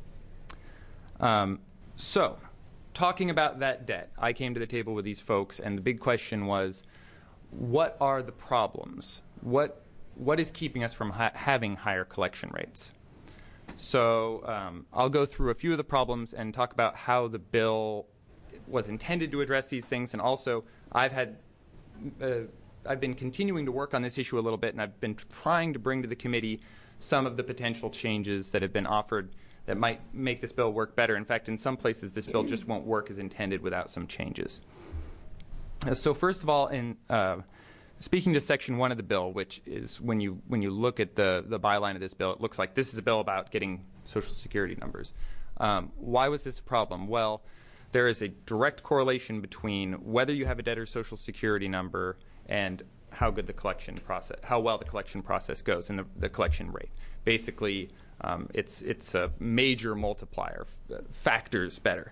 So, talking about that debt, I came to the table with these folks, and the big question was, what are the problems? What is keeping us from having higher collection rates? So I'll go through a few of the problems and talk about how the bill was intended to address these things, and also I've been continuing to work on this issue a little bit, and I've been trying to bring to the committee some of the potential changes that have been offered that might make this bill work better. In fact, in some places, this bill just won't work as intended without some changes. So first of all, in speaking to Section 1 of the bill, which is when you look at the byline of this bill, it looks like this is a bill about getting Social Security numbers. Why was this a problem? Well, there is a direct correlation between whether you have a debtor's Social Security number and how good the collection process, how well the collection process goes, and the collection rate. Basically, it's a major multiplier, factors better.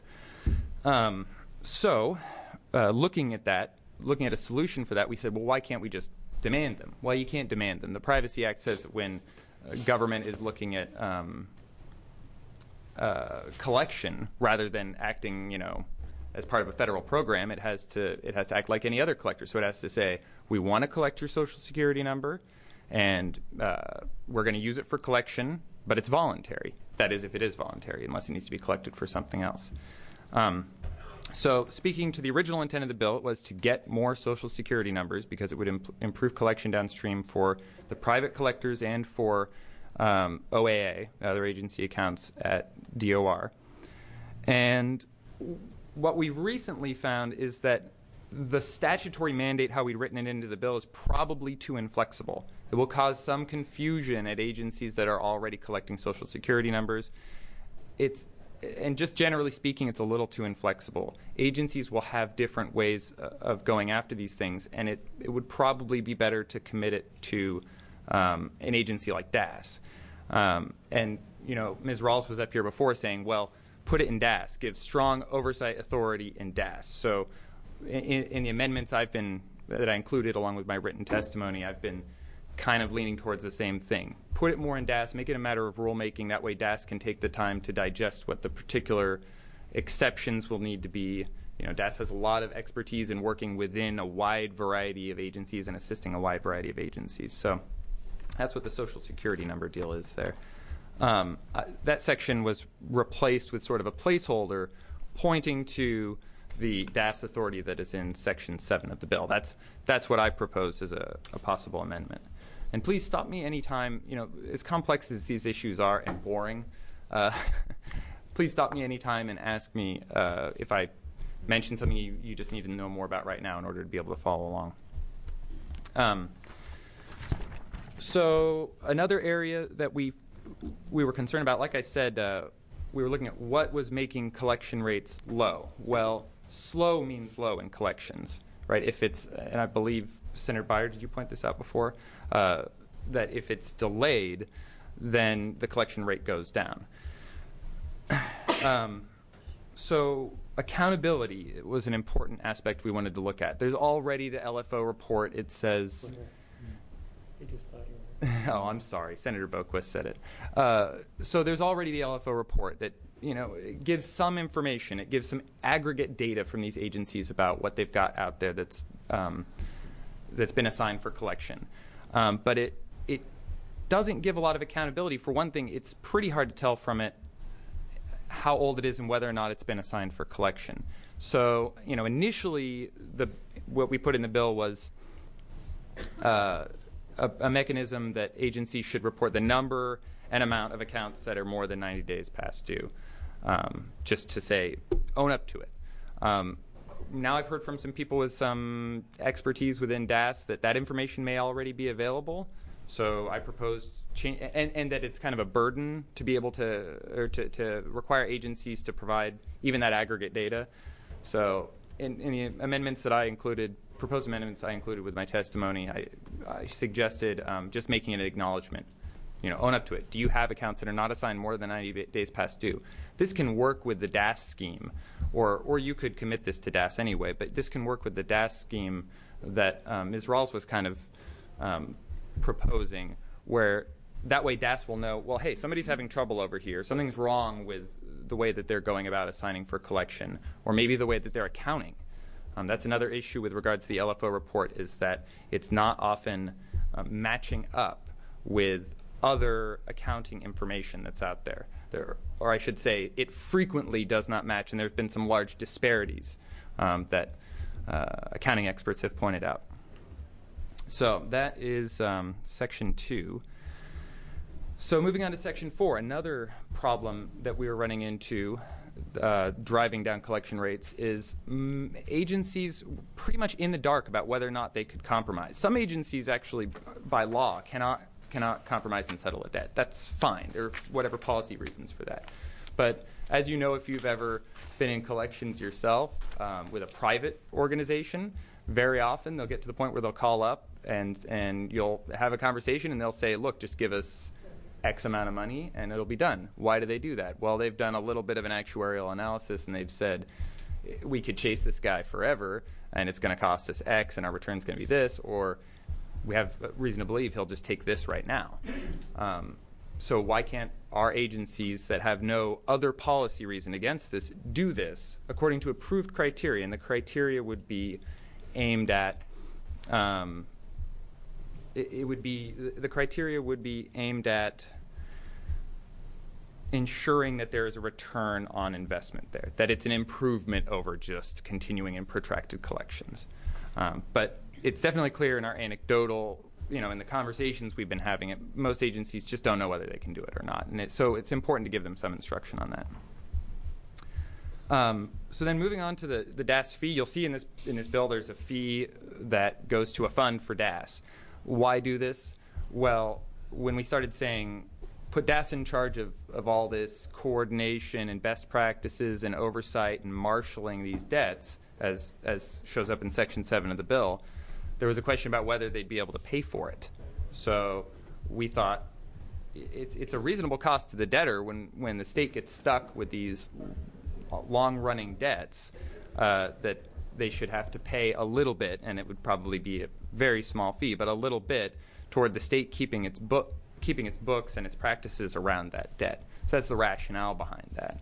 So, looking at a solution for that, we said, well, why can't we just demand them? Well, you can't demand them. The Privacy Act says that when government is looking at collection rather than acting, as part of a federal program. It has to act like any other collector. So it has to say, we want to collect your Social Security number, and we're going to use it for collection, but it's voluntary. That is, if it is voluntary, unless it needs to be collected for something else. So speaking to the original intent of the bill, it was to get more Social Security numbers because it would improve collection downstream for the private collectors and for OAA, other agency accounts at DOR. And what we've recently found is that the statutory mandate, how we'd written it into the bill, is probably too inflexible. It will cause some confusion at agencies that are already collecting Social Security numbers. And just generally speaking, it's a little too inflexible. Agencies will have different ways of going after these things, and it would probably be better to commit it to an agency like DAS. And Ms. Rawls was up here before saying, well, put it in DAS, give strong oversight authority in DAS. So in the amendments that I included along with my written testimony, I've been kind of leaning towards the same thing. Put it more in DAS, make it a matter of rulemaking. That way DAS can take the time to digest what the particular exceptions will need to be. DAS has a lot of expertise in working within a wide variety of agencies and assisting a wide variety of agencies. So that's what the Social Security number deal is there. That section was replaced with sort of a placeholder pointing to the DAS authority that is in Section 7 of the bill. That's what I propose as a possible amendment. And please stop me anytime, as complex as these issues are and boring, please stop me anytime and ask me if I mention something you just need to know more about right now in order to be able to follow along. So another area that we were concerned about, like I said, we were looking at what was making collection rates low. Well, slow means low in collections, right? If it's, and I believe Senator Beyer, did you point this out before? That if it's delayed, then the collection rate goes down. So accountability was an important aspect we wanted to look at. There's already the LFO report. It says... Oh, I'm sorry. Senator Boquist said it. So there's already the LFO report that it gives some information. It gives some aggregate data from these agencies about what they've got out there that's been assigned for collection. But it doesn't give a lot of accountability. For one thing, it's pretty hard to tell from it how old it is and whether or not it's been assigned for collection. So initially what we put in the bill was a mechanism that agencies should report the number and amount of accounts that are more than 90 days past due, just to say, own up to it. Now I've heard from some people with some expertise within DAS that information may already be available. So I proposed and that it's kind of a burden to be able to require agencies to provide even that aggregate data. So in the amendments that I included, proposed amendments I included with my testimony, I suggested just making an acknowledgement. Own up to it. Do you have accounts that are not assigned more than 90 days past due? This can work with the DAS scheme, or you could commit this to DAS anyway, but this can work with the DAS scheme that Ms. Rawls was kind of proposing, where that way DAS will know, well, hey, somebody's having trouble over here. Something's wrong with the way that they're going about assigning for collection, or maybe the way that they're accounting. That's another issue with regards to the LFO report, is that it's not often matching up with other accounting information that's out there. Or I should say, it frequently does not match, and there's been some large disparities that accounting experts have pointed out. So that is Section 2. So moving on to Section 4, another problem that we were running into driving down collection rates is agencies pretty much in the dark about whether or not they could compromise. Some agencies actually, by law, cannot compromise and settle a debt. That's fine. There are whatever policy reasons for that. But as you know, if you've ever been in collections yourself with a private organization, very often they'll get to the point where they'll call up and you'll have a conversation and they'll say, look, just give us X amount of money and it'll be done. Why do they do that? Well, they've done a little bit of an actuarial analysis and they've said, we could chase this guy forever and it's going to cost us X and our return's going to be this, or we have reason to believe he'll just take this right now. So why can't our agencies that have no other policy reason against this do this according to approved criteria? And the criteria would be aimed at the criteria would be aimed at ensuring that there is a return on investment there, that it's an improvement over just continuing in protracted collections. But it's definitely clear in our anecdotal, in the conversations we've been having, most agencies just don't know whether they can do it or not. And so it's important to give them some instruction on that. So then moving on to the DAS fee, you'll see in this bill there's a fee that goes to a fund for DAS. Why do this? Well, when we started saying put DAS in charge of all this coordination and best practices and oversight and marshaling these debts, as shows up in Section 7 of the bill, there was a question about whether they'd be able to pay for it. So we thought it's a reasonable cost to the debtor when the state gets stuck with these long-running debts that they should have to pay a little bit, and it would probably be a very small fee, but a little bit toward the state keeping its books and its practices around that debt. So that's the rationale behind that.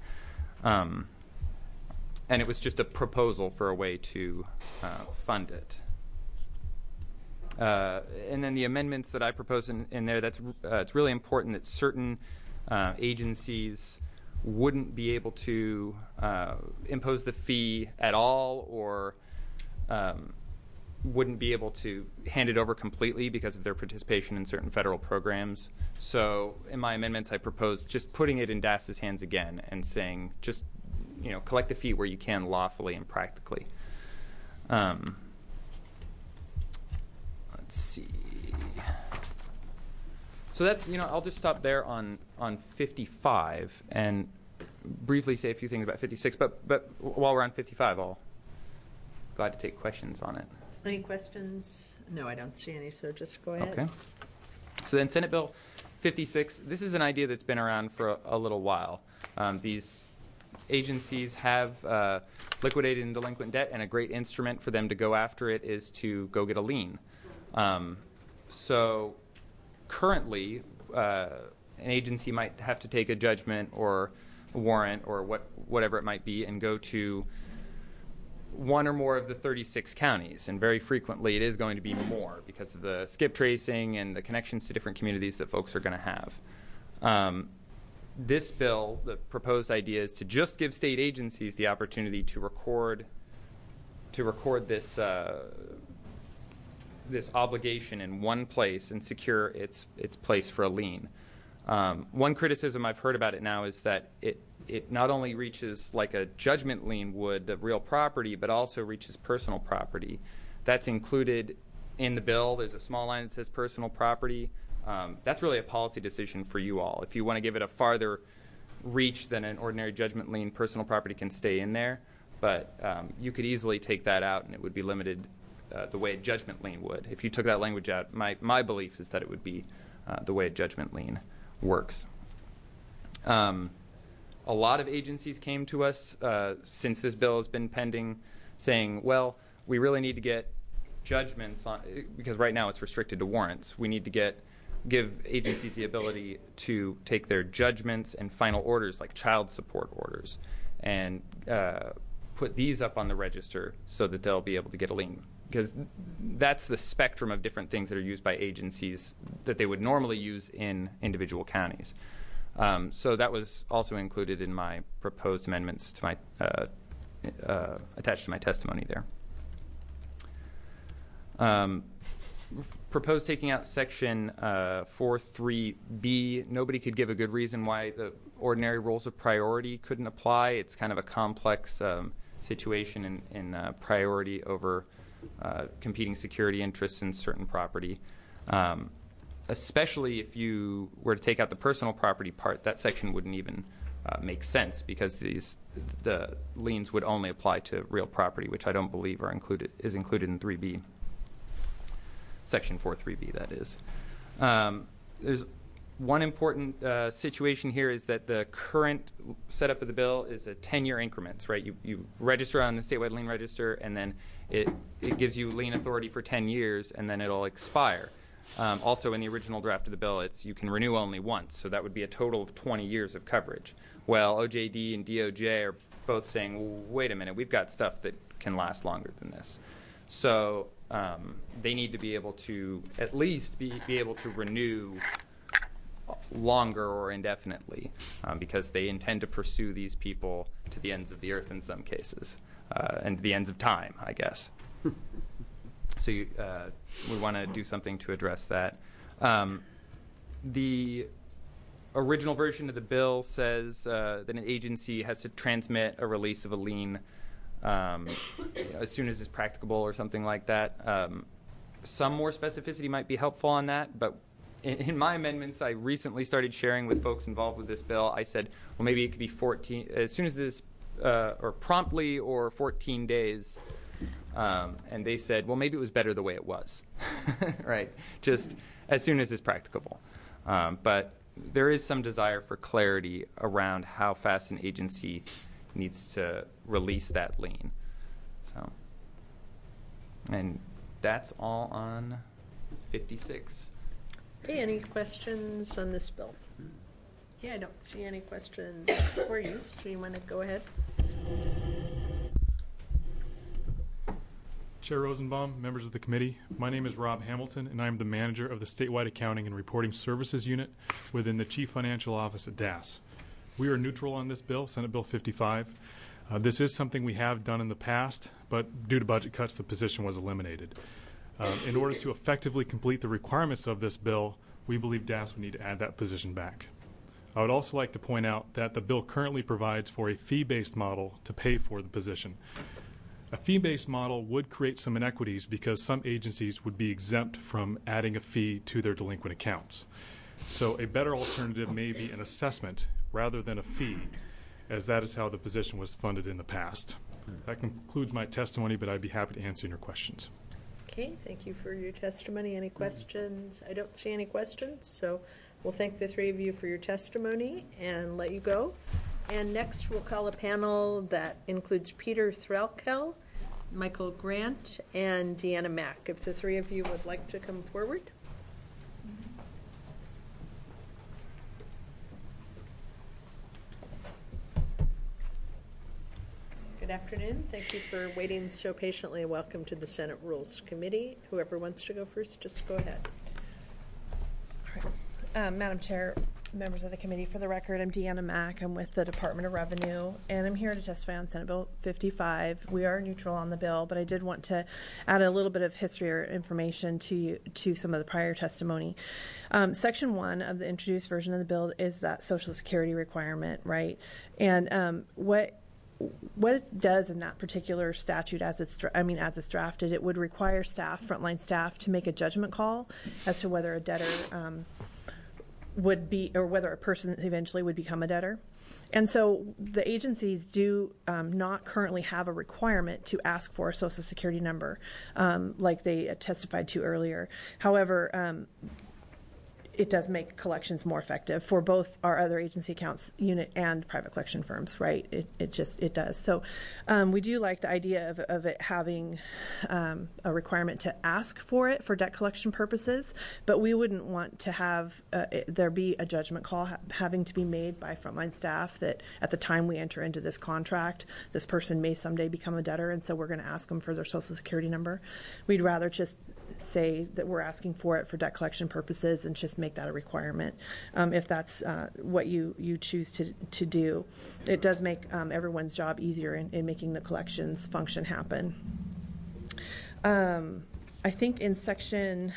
And it was just a proposal for a way to fund it. And then the amendments that I proposed in there, it's really important that certain agencies wouldn't be able to impose the fee at all, or wouldn't be able to hand it over completely because of their participation in certain federal programs. So in my amendments, I proposed just putting it in DAS's hands again and saying just, collect the fee where you can lawfully and practically. Let's see. So that's, I'll just stop there on 55 and briefly say a few things about 56. But while we're on 55, I'll glad to take questions on it. Any questions? No, I don't see any, so just go ahead. Okay. So then Senate Bill 56, this is an idea that's been around for a little while. These agencies have liquidated and delinquent debt, and a great instrument for them to go after it is to go get a lien. So currently, an agency might have to take a judgment or a warrant or whatever it might be and go to one or more of the 36 counties, and very frequently it is going to be more because of the skip tracing and the connections to different communities that folks are going to have. This bill, the proposed idea is to just give state agencies the opportunity to record this this obligation in one place and secure its place for a lien. One criticism I've heard about it now is that it not only reaches like a judgment lien would, the real property, but also reaches personal property. That's included in the bill. There's a small line that says personal property. That's really a policy decision for you all. If you want to give it a farther reach than an ordinary judgment lien, personal property can stay in there. But you could easily take that out and it would be limited the way a judgment lien would. If you took that language out, my belief is that it would be the way a judgment lien works. A lot of agencies came to us since this bill has been pending saying, well, we really need to get judgments on, because right now it's restricted to warrants. We need to give agencies the ability to take their judgments and final orders like child support orders and put these up on the register so that they'll be able to get a lien. Because that's the spectrum of different things that are used by agencies that they would normally use in individual counties. So that was also included in my proposed amendments to my attached to my testimony there. Proposed taking out section 4.3b. Nobody could give a good reason why the ordinary rules of priority couldn't apply. It's kind of a complex situation in priority over competing security interests in certain property. Especially if you were to take out the personal property part, that section wouldn't even make sense because the liens would only apply to real property, which I don't believe is included in 3B. Section 4.3b, that is. There's one important situation here is that the current setup of the bill is a 10-year increments, right? You register on the statewide lien register, and then it gives you lien authority for 10 years, and then it'll expire. Also, in the original draft of the bill, you can renew only once, so that would be a total of 20 years of coverage. Well, OJD and DOJ are both saying, well, wait a minute, we've got stuff that can last longer than this. So they need to be able to at least be able to renew longer or indefinitely, because they intend to pursue these people to the ends of the earth in some cases, and the ends of time, I guess. So we want to do something to address that. The original version of the bill says that an agency has to transmit a release of a lien as soon as it's practicable or something like that. Some more specificity might be helpful on that, but in my amendments, I recently started sharing with folks involved with this bill. I said, well, maybe it could be 14, as soon as this, or promptly, or 14 days. And they said, well, maybe it was better the way it was, right? Just as soon as it's practicable. But there is some desire for clarity around how fast an agency needs to release that lien. So, and that's all on 56. Okay, any questions on this bill? Yeah, I don't see any questions for you, so you want to go ahead? Chair Rosenbaum, members of the committee, my name is Rob Hamilton, and I am the manager of the Statewide Accounting and Reporting Services Unit within the Chief Financial Office at DAS. We are neutral on this bill, Senate Bill 55. This is something we have done in the past, but due to budget cuts, the position was eliminated. In order to effectively complete the requirements of this bill, we believe DAS would need to add that position back. I would also like to point out that the bill currently provides for a fee-based model to pay for the position. A fee-based model would create some inequities because some agencies would be exempt from adding a fee to their delinquent accounts. So a better alternative may be an assessment rather than a fee, as that is how the position was funded in the past. That concludes my testimony, but I'd be happy to answer your questions. Okay, thank you for your testimony. Any questions? I don't see any questions, so we'll thank the three of you for your testimony and let you go. And next we'll call a panel that includes Peter Threlkel, Michael Grant, and Deanna Mack. If the three of you would like to come forward. Good afternoon. Thank you for waiting so patiently. Welcome to the Senate Rules Committee. Whoever wants to go first, just go ahead. All right. Madam Chair, members of the committee, for the record, I'm Deanna Mack. I'm with the Department of Revenue, and I'm here to testify on Senate Bill 55. We are neutral on the bill, but I did want to add a little bit of history or information to some of the prior testimony. Section 1 of the introduced version of the bill is that Social Security requirement, right? And what it does in that particular statute, as it's drafted, it would require frontline staff, to make a judgment call as to whether a debtor would be, or whether a person eventually would become a debtor. And so the agencies do not currently have a requirement to ask for a Social Security number, like they testified to earlier. However, it does make collections more effective for both our other agency accounts unit and private collection firms, right? It does. So we do like the idea of it having a requirement to ask for it for debt collection purposes, but we wouldn't want to have there be a judgment call having to be made by frontline staff that at the time we enter into this contract, this person may someday become a debtor, and so we're going to ask them for their Social Security number. We'd rather just say that we're asking for it for debt collection purposes and just make that a requirement if that's what you choose to do. It does make everyone's job easier in making the collections function happen. I think in section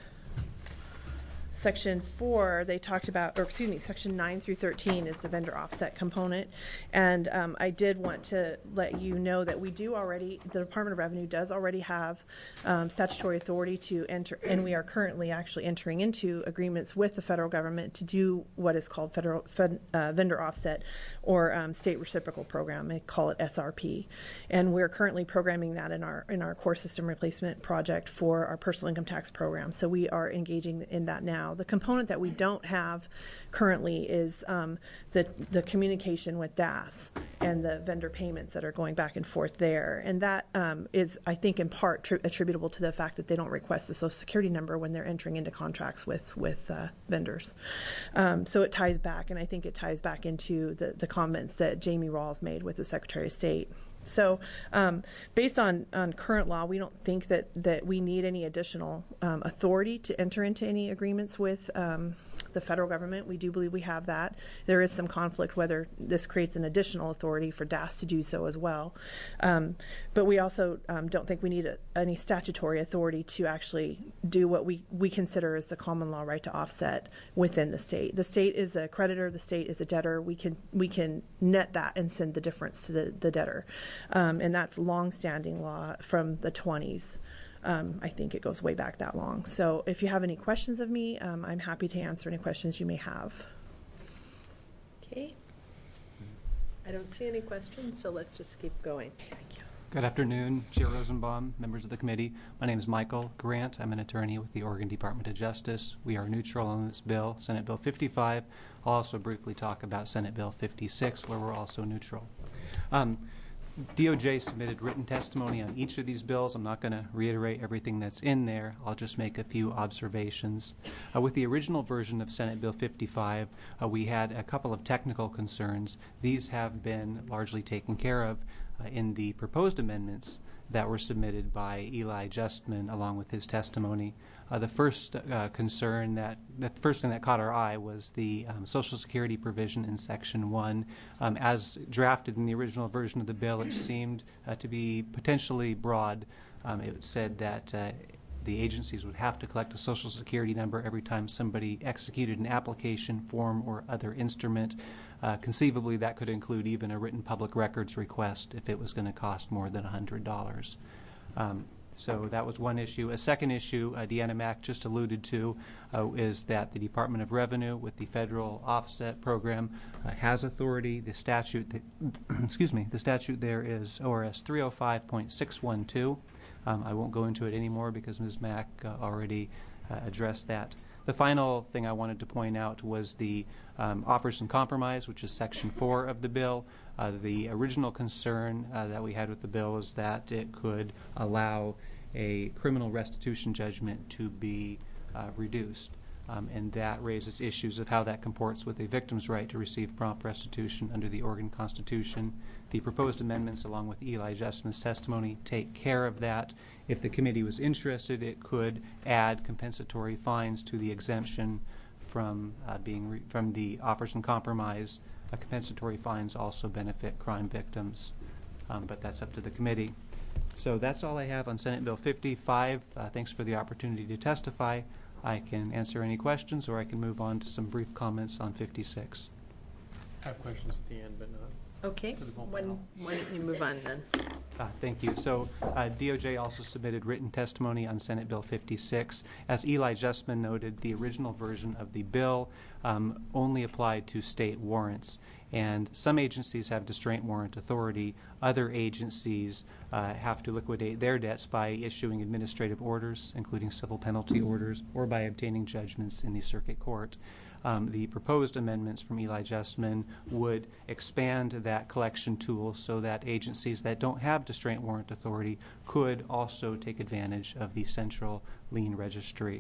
4, they talked about, or excuse me, section 9 through 13 is the vendor offset component. And I did want to let you know that we do already, the Department of Revenue does already have statutory authority to enter, and we are currently actually entering into agreements with the federal government to do what is called vendor offset or state reciprocal program. They call it SRP. And we're currently programming that in our core system replacement project for our personal income tax program. So we are engaging in that now. now. The component that we don't have currently is the communication with DAS and the vendor payments that are going back and forth there. And that is, I think, in part attributable to the fact that they don't request the Social Security number when they're entering into contracts with vendors. So it ties back, and I think it ties back into the comments that Jamie Rawls made with the Secretary of State. So based on current law, we don't think that we need any additional authority to enter into any agreements with the federal government. We do believe we have that. There is some conflict whether this creates an additional authority for DAS to do so as well. But we also don't think we need any statutory authority to actually do what we consider as the common law right to offset within the state. The state is a creditor. The state is a debtor. We can net that and send the difference to the debtor. And that's longstanding law from the 20s. I think it goes way back that long. So if you have any questions of me, I'm happy to answer any questions you may have. Okay. I don't see any questions, so let's just keep going. Thank you. Good afternoon, Chair Rosenbaum, members of the committee. My name is Michael Grant. I'm an attorney with the Oregon Department of Justice. We are neutral on this bill, Senate Bill 55. I'll also briefly talk about Senate Bill 56, where we're also neutral. DOJ submitted written testimony on each of these bills. I'm not going to reiterate everything that's in there. I'll just make a few observations. With the original version of Senate Bill 55, we had a couple of technical concerns. These have been largely taken care of in the proposed amendments that were submitted by Eli Justman along with his testimony. The first thing that caught our eye was the Social Security provision in Section 1. As drafted in the original version of the bill, it seemed to be potentially broad. It said that the agencies would have to collect a Social Security number every time somebody executed an application, form, or other instrument. Conceivably, that could include even a written public records request if it was going to cost more than $100. So that was one issue. A second issue, Deanna Mack just alluded to, is that the Department of Revenue with the federal offset program has authority. The statute, the statute there is ORS 305.612. I won't go into it anymore because Ms. Mack already addressed that. The final thing I wanted to point out was the offers and compromise, which is Section 4 of the bill. The original concern that we had with the bill was that it could allow a criminal restitution judgment to be reduced. And that raises issues of how that comports with a victim's right to receive prompt restitution under the Oregon Constitution. The proposed amendments, along with Eli Justman's testimony, take care of that. If the committee was interested, it could add compensatory fines to the exemption from from the offers and compromise. Compensatory fines also benefit crime victims, but that's up to the committee. So that's all I have on Senate Bill 55. Thanks for the opportunity to testify. I can answer any questions, or I can move on to some brief comments on 56. I have questions at the end, but not. Okay. Why don't you move on then? Thank you. So DOJ also submitted written testimony on Senate Bill 56. As Eli Justman noted, the original version of the bill only applied to state warrants. And some agencies have distraint warrant authority. Other agencies have to liquidate their debts by issuing administrative orders, including civil penalty orders, or by obtaining judgments in the circuit court. The proposed amendments from Eli Justman would expand that collection tool so that agencies that don't have distraint warrant authority could also take advantage of the central lien registry.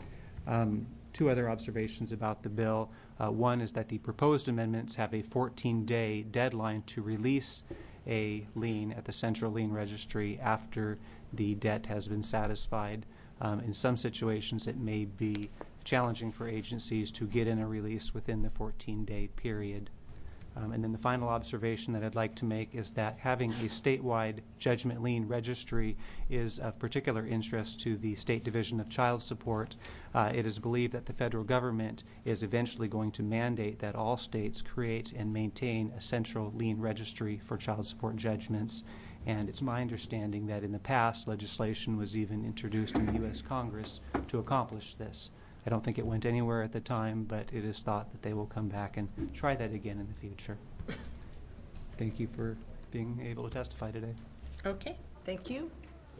Two other observations about the bill. One is that the proposed amendments have a 14-day deadline to release a lien at the central lien registry after the debt has been satisfied. In some situations, it may be challenging for agencies to get in a release within the 14-day period. And then the final observation that I'd like to make is that having a statewide judgment lien registry is of particular interest to the State Division of Child Support. It is believed that the federal government is eventually going to mandate that all states create and maintain a central lien registry for child support judgments. And it's my understanding that in the past, legislation was even introduced in the U.S. Congress to accomplish this. I don't think it went anywhere at the time, but it is thought that they will come back and try that again in the future. Thank you for being able to testify today. Okay, thank you.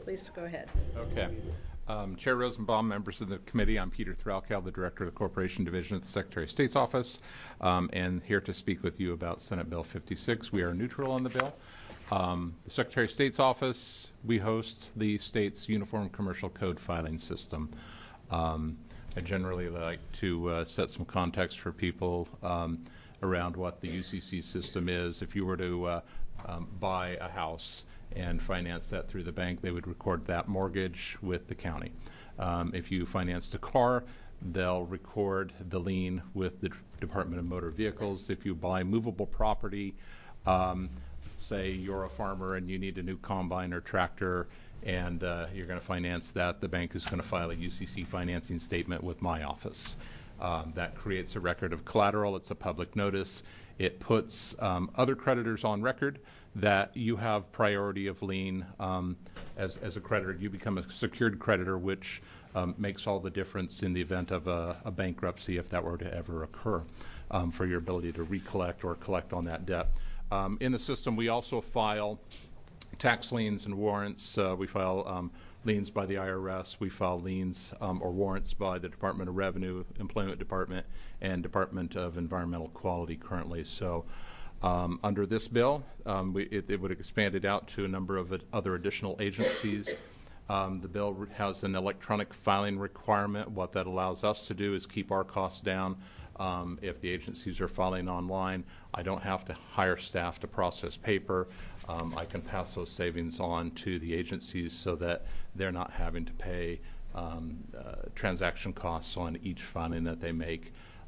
please go ahead. Okay. Chair Rosenbaum, members of the committee, I'm Peter Threlkel, the Director of the Corporation Division at the Secretary of State's Office, and here to speak with you about Senate Bill 56. We are neutral on the bill. The Secretary of State's Office, we host the state's Uniform Commercial Code filing system. I generally like to set some context for people around what the UCC system is. If you were to buy a house and finance that through the bank, they would record that mortgage with the county. If you financed a car, they'll record the lien with the Department of Motor Vehicles. If you buy movable property, say you're a farmer and you need a new combine or tractor and you're going to finance that, the bank is going to file a UCC financing statement with my office. That creates a record of collateral. It's a public notice. It puts other creditors on record that you have priority of lien as a creditor. You become a secured creditor, which makes all the difference in the event of a bankruptcy, if that were to ever occur, for your ability to recollect or collect on that debt. In the system, we also file tax liens and warrants. We file liens by the IRS. We file liens or warrants by the Department of Revenue, Employment Department, and Department of Environmental Quality currently. So under this bill, it would expand it out to a number of other additional agencies. The bill has an electronic filing requirement. What that allows us to do is keep our costs down. If the agencies are filing online, I don't have to hire staff to process paper. I can pass those savings on to the agencies so that they're not having to pay transaction costs on each filing that they make.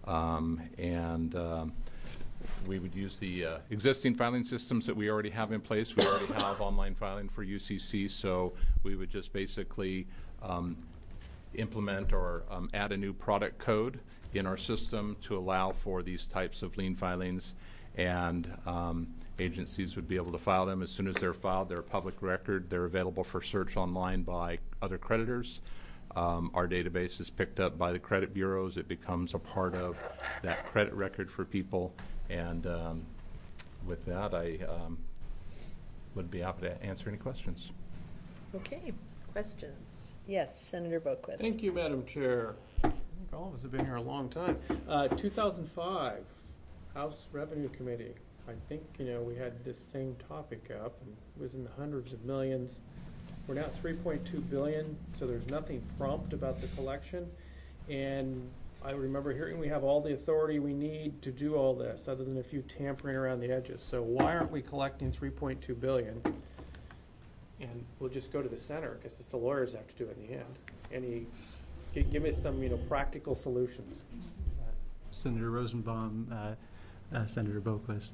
We would use the existing filing systems that we already have in place. We already have online filing for UCC, so we would just basically implement or add a new product code in our system to allow for these types of lien filings, and agencies would be able to file them. As soon as they're filed, they're a public record. They're available for search online by other creditors. Our database is picked up by the credit bureaus. It becomes a part of that credit record for people. And with that, I would be happy to answer any questions. Okay, questions? Yes, Senator Boquist. Thank you, Madam Chair. I think all of us have been here a long time. 2005, House Revenue Committee. I think, we had this same topic up, and it was in the hundreds of millions. We're now at $3.2 billion, so there's nothing prompt about the collection. And I remember hearing we have all the authority we need to do all this, other than a few tampering around the edges. So why aren't we collecting $3.2 billion? And we'll just go to the center, because it's the lawyers have to do it in the end. Give me some, practical solutions. Senator Rosenbaum, Senator Boquist,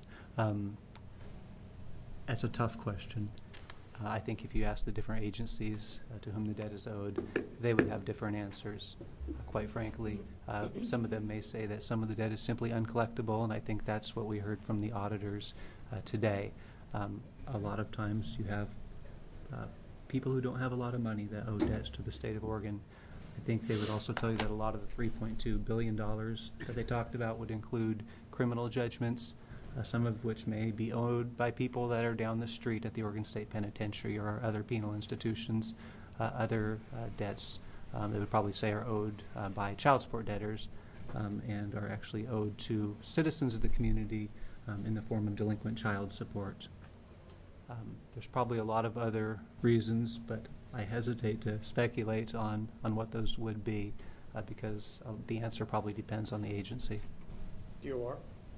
that's a tough question. I think if you ask the different agencies to whom the debt is owed, they would have different answers. Quite frankly, some of them may say that some of the debt is simply uncollectible, and I think that's what we heard from the auditors today. A lot of times you have people who don't have a lot of money that owe debts to the state of Oregon. I think they would also tell you that a lot of the $3.2 billion that they talked about would include criminal judgments, some of which may be owed by people that are down the street at the Oregon State Penitentiary or other penal institutions, other debts they would probably say are owed by child support debtors and are actually owed to citizens of the community in the form of delinquent child support. There's probably a lot of other reasons, but I hesitate to speculate on what those would be because the answer probably depends on the agency. DOR?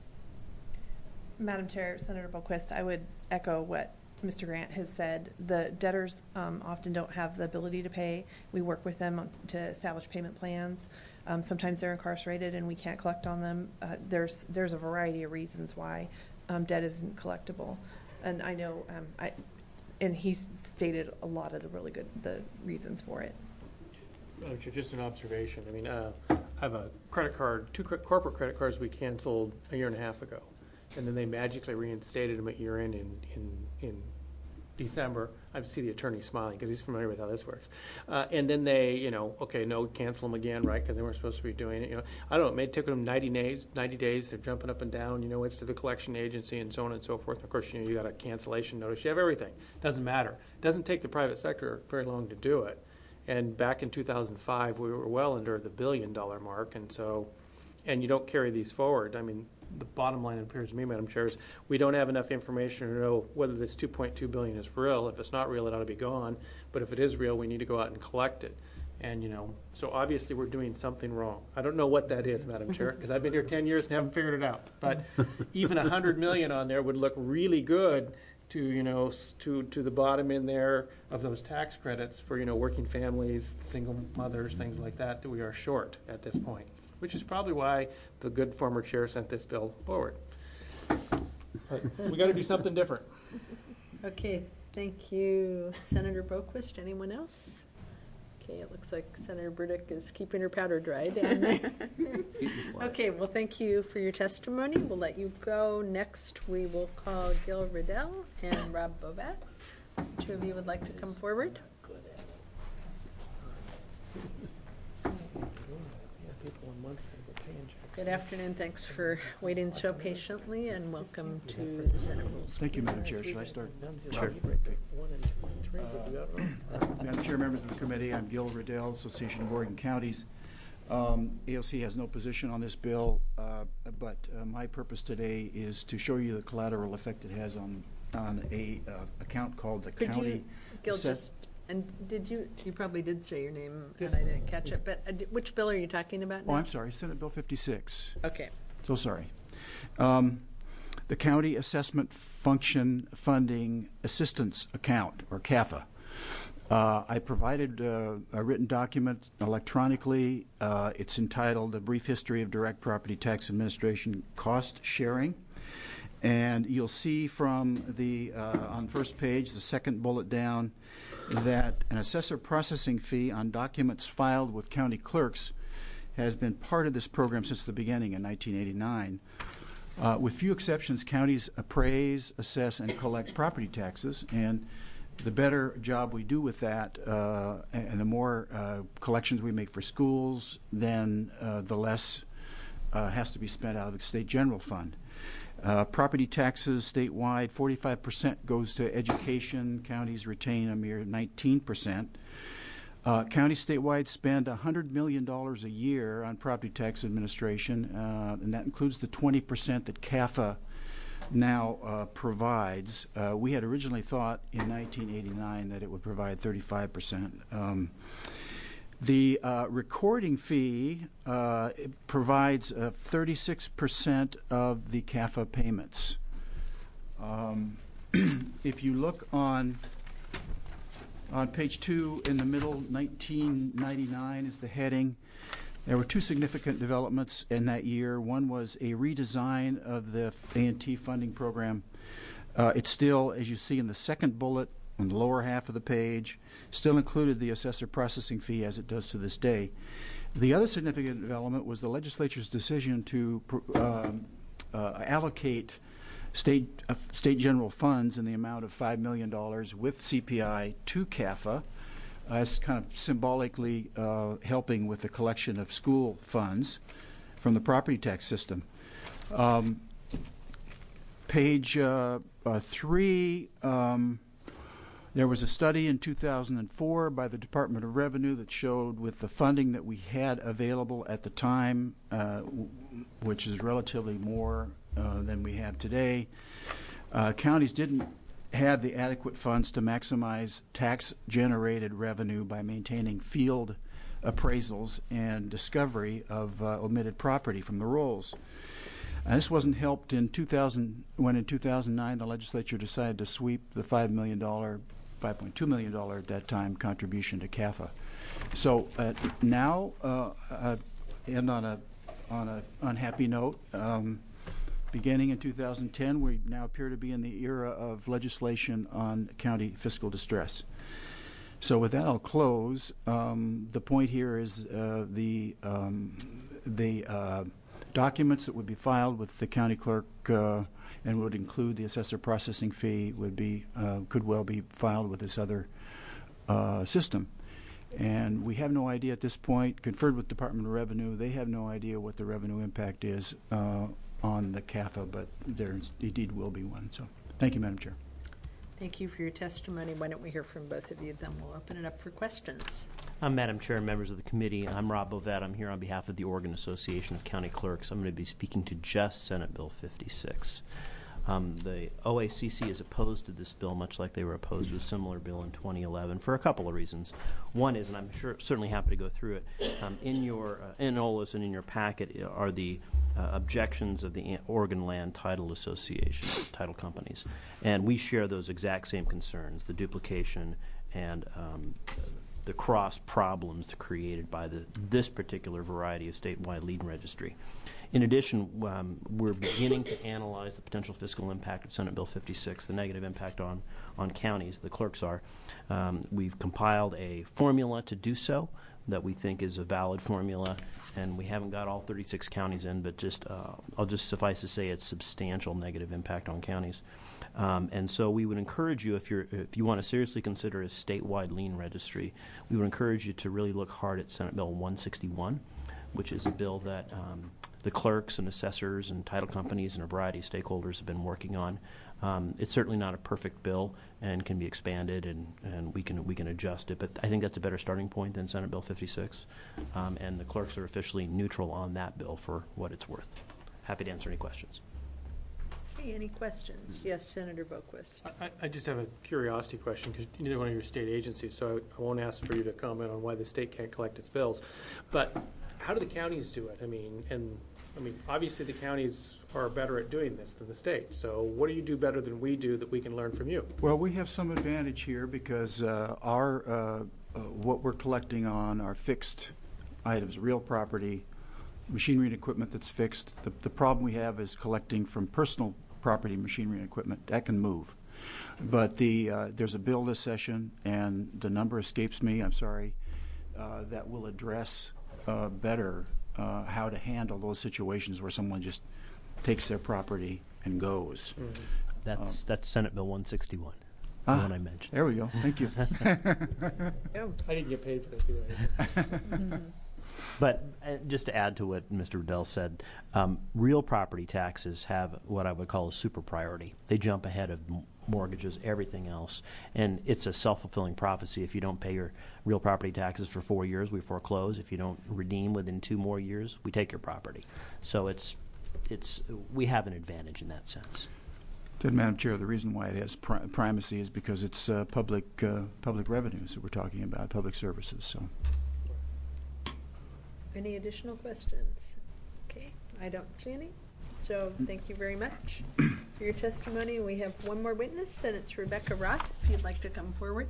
Madam Chair, Senator Boquist, I would echo what Mr. Grant has said. The debtors often don't have the ability to pay. We work with them to establish payment plans. Sometimes they're incarcerated and we can't collect on them. There's a variety of reasons why debt isn't collectible. And I know, and he's stated a lot of the reasons for it. Just an observation. I mean, I have a credit card, two corporate credit cards we canceled a year and a half ago. And then they magically reinstated them at year end in December. I see the attorney smiling because he's familiar with how this works. And then they, okay, no, cancel them again, right? Because they weren't supposed to be doing it. I don't know. It may take them 90 days. They're jumping up and down. It's to the collection agency and so on and so forth. And of course, you got a cancellation notice. You have everything. Doesn't matter. It doesn't take the private sector very long to do it. And back in 2005, we were well under the $1 billion mark, and you don't carry these forward. I mean, the bottom line, it appears to me, Madam Chair, is we don't have enough information to know whether this $2.2 billion is real. If it's not real, it ought to be gone. But if it is real, we need to go out and collect it. And, so obviously we're doing something wrong. I don't know what that is, Madam Chair, because I've been here 10 years and haven't figured it out. But even $100 million on there would look really good to the bottom in there of those tax credits for working families, single mothers, things like that we are short at this point, which is probably why the good former chair sent this bill forward. But we got to do something different. Okay, thank you, Senator Boquist. Anyone else? Okay, it looks like Senator Burdick is keeping her powder dry down there. Okay, well, thank you for your testimony. We'll let you go. Next, we will call Gil Riddell and Rob Bovat. Two of you would like to come forward. Good afternoon. Thanks for waiting so patiently, and welcome to the Senate Rules. Thank you, Madam Chair. Should I start? Sure. Madam Chair, members of the committee, I'm Gil Riddell, Association of Oregon Counties. AOC has no position on this bill, but my purpose today is to show you the collateral effect it has on a account called the county. Gil, and did you probably did say your name, and I didn't catch it, but which bill are you talking about now? Oh, I'm sorry, Senate Bill 56. Okay. So sorry. The County Assessment Function Funding Assistance Account, or CAFA. I provided a written document electronically. It's entitled A Brief History of Direct Property Tax Administration Cost Sharing. And you'll see from the, on first page, the second bullet down, that an assessor processing fee on documents filed with county clerks has been part of this program since the beginning in 1989. With few exceptions, counties appraise, assess, and collect property taxes, and the better job we do with that, and the more collections we make for schools, then the less has to be spent out of the state general fund. Property taxes statewide, 45% goes to education. Counties retain a mere 19%. Counties statewide spend $100 million a year on property tax administration, and that includes the 20% that CAFA now provides. We had originally thought in 1989 that it would provide 35%. The recording fee provides 36% of the CAFA payments. If you look on page 2 in the middle, 1999 is the heading. There were two significant developments in that year. One was a redesign of the A&T funding program. It's still, as you see in the second bullet on the lower half of the page, still included the assessor processing fee as it does to this day. The other significant development was the legislature's decision to allocate state general funds in the amount of $5 million with CPI to CAFA, as kind of symbolically helping with the collection of school funds from the property tax system. Page 3, there was a study in 2004 by the Department of Revenue that showed with the funding that we had available at the time, which is relatively more than we have today, counties didn't have the adequate funds to maximize tax-generated revenue by maintaining field appraisals and discovery of omitted property from the rolls. This wasn't helped in when in 2009 the legislature decided to sweep the $5.2 million at that time contribution to CAFA. So now, and on a unhappy note, beginning in 2010, we now appear to be in the era of legislation on county fiscal distress. So with that, I'll close. The point here is the documents that would be filed with the county clerk and would include the assessor processing fee could well be filed with this other system. And we have no idea at this point, conferred with Department of Revenue, they have no idea what the revenue impact is on the CAFA, but there indeed will be one. So thank you, Madam Chair. Thank you for your testimony. Why don't we hear from both of you, then we'll open it up for questions. Madam Chair and members of the committee, I'm Rob Bovet. I'm here on behalf of the Oregon Association of County Clerks. I'm going to be speaking to just Senate Bill 56. The OACC is opposed to this bill, much like they were opposed to a similar bill in 2011, for a couple of reasons. One is, and I'm certainly happy to go through it, in your in OLAS and in your packet are the objections of the Oregon Land Title Association, title companies, and we share those exact same concerns: the duplication and the cross problems created by this particular variety of statewide lien registry. In addition, we're beginning to analyze the potential fiscal impact of Senate Bill 56, the negative impact on counties. The clerks are. We've compiled a formula to do so that we think is a valid formula, and we haven't got all 36 counties in, but I'll just suffice to say it's substantial negative impact on counties. And so we would encourage you, if you want to seriously consider a statewide lien registry, we would encourage you to really look hard at Senate Bill 161, which is a bill that the clerks and assessors and title companies and a variety of stakeholders have been working on. It's certainly not a perfect bill and can be expanded, and we can adjust it, but I think that's a better starting point than Senate Bill 56. And the clerks are officially neutral on that bill for what it's worth. Happy to answer any questions. Okay, any questions? Yes, Senator Boquist. I just have a curiosity question, because neither one of your state agencies, so I won't ask for you to comment on why the state can't collect its bills. But how do the counties do it? I mean, obviously the counties are better at doing this than the state. So what do you do better than we do that we can learn from you? Well, we have some advantage here because what we're collecting on are fixed items, real property, machinery and equipment that's fixed. The problem we have is collecting from personal property, machinery and equipment. That can move. But there's a bill this session, and the number escapes me, I'm sorry, that will address better how to handle those situations where someone just takes their property and goes. Mm-hmm. That's Senate Bill 161, the one I mentioned. There we go. Thank you. I didn't get paid for this either. Mm-hmm. But just to add to what Mr. Riddell said, real property taxes have what I would call a super priority. They jump ahead of mortgages, everything else, and it's a self-fulfilling prophecy. If you don't pay your real property taxes for 4 years, we foreclose. If you don't redeem within 2 more years, we take your property. So we have an advantage in that sense. Madam Chair, the reason why it has primacy is because it's public revenues that we're talking about, public services. So. Any additional questions? Okay, I don't see any. So thank you very much for your testimony. We have one more witness, and it's Rebecca Roth, if you'd like to come forward.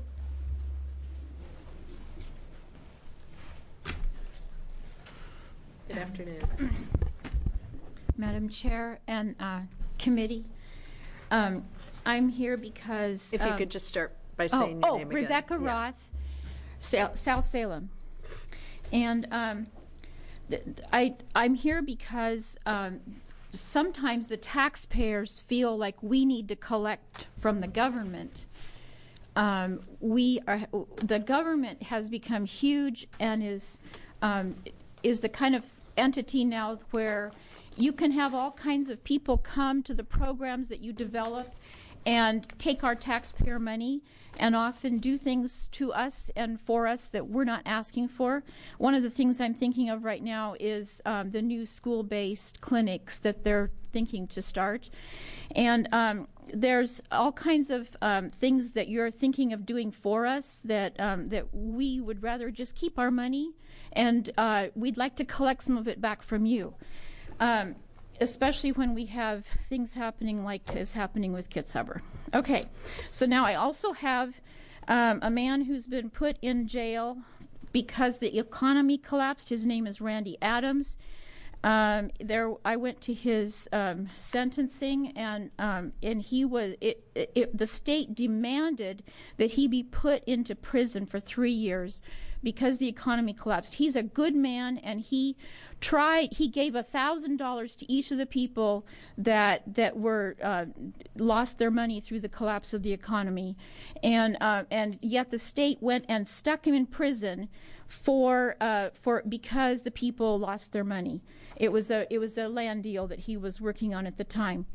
Good afternoon. Madam Chair and committee, I'm here because... If you could just start by saying your name again. Rebecca Roth, South Salem. And I'm here because sometimes the taxpayers feel like we need to collect from the government. The government has become huge and is the kind of entity now where you can have all kinds of people come to the programs that you develop and take our taxpayer money and often do things to us and for us that we're not asking for. One of the things I'm thinking of right now is the new school-based clinics that they're thinking to start. And there's all kinds of things that you're thinking of doing for us that we would rather just keep our money, and we'd like to collect some of it back from you. Especially when we have things happening like is happening with Kitzhaber. Okay, so now I also have a man who's been put in jail because the economy collapsed. His name is Randy Adams. I went to his sentencing, and he was. The state demanded that he be put into prison for 3 years because the economy collapsed. He's a good man, and he gave $1,000 to each of the people that were lost their money through the collapse of the economy, and yet the state went and stuck him in prison because the people lost their money. It was a land deal that he was working on at the time.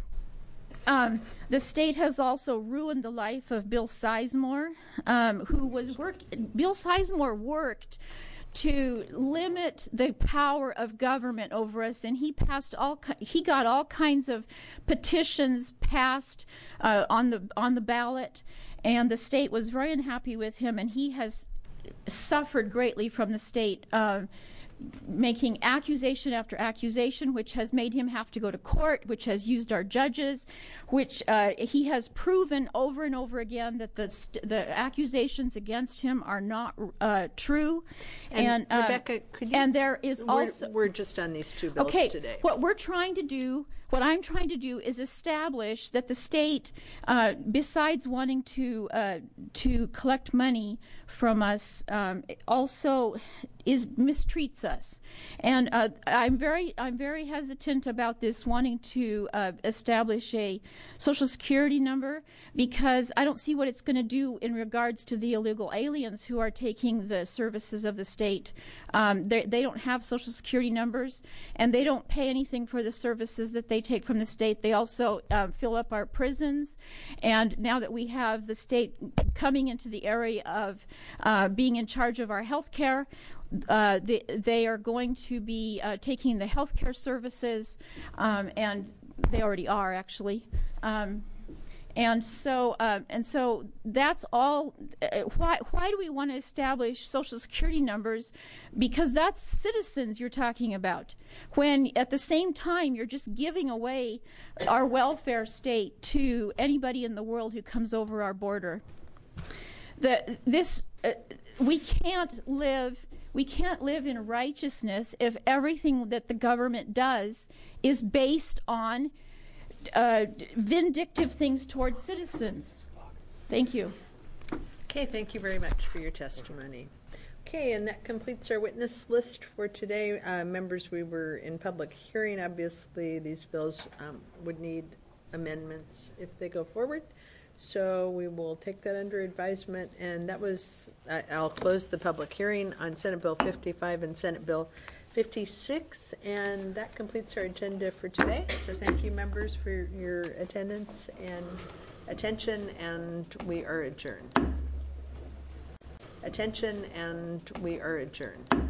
The state has also ruined the life of Bill Sizemore, Bill Sizemore worked to limit the power of government over us, and he got all kinds of petitions passed on the ballot, and the state was very unhappy with him, and he has suffered greatly from the state making accusation after accusation, which has made him have to go to court, which has used our judges, which he has proven over and over again that the accusations against him are not true. And Rebecca, could you? And there is also we're just on these two bills today. What I'm trying to do is establish that the state, besides wanting to collect money from us, also mistreats us, and I'm very hesitant about this wanting to establish a Social Security number, because I don't see what it's going to do in regards to the illegal aliens who are taking the services of the state. They don't have Social Security numbers, and they don't pay anything for the services that they take from the state. They also fill up our prisons, and now that we have the state coming into the area of being in charge of our health care, they are going to be taking the health care services, and they already are, actually. And so that's all. Why do we want to establish Social Security numbers? Because that's citizens you're talking about, when at the same time you're just giving away our welfare state to anybody in the world who comes over our border. We can't live in righteousness if everything that the government does is based on vindictive things towards citizens. Thank you. Okay, thank you very much for your testimony. Okay, and that completes our witness list for today. Members, we were in public hearing. Obviously, these bills would need amendments if they go forward. So we will take that under advisement, and that was, I'll close the public hearing on Senate Bill 55 and Senate Bill 56, and that completes our agenda for today. So thank you, members, for your attendance and attention, and we are adjourned. Attention, and we are adjourned.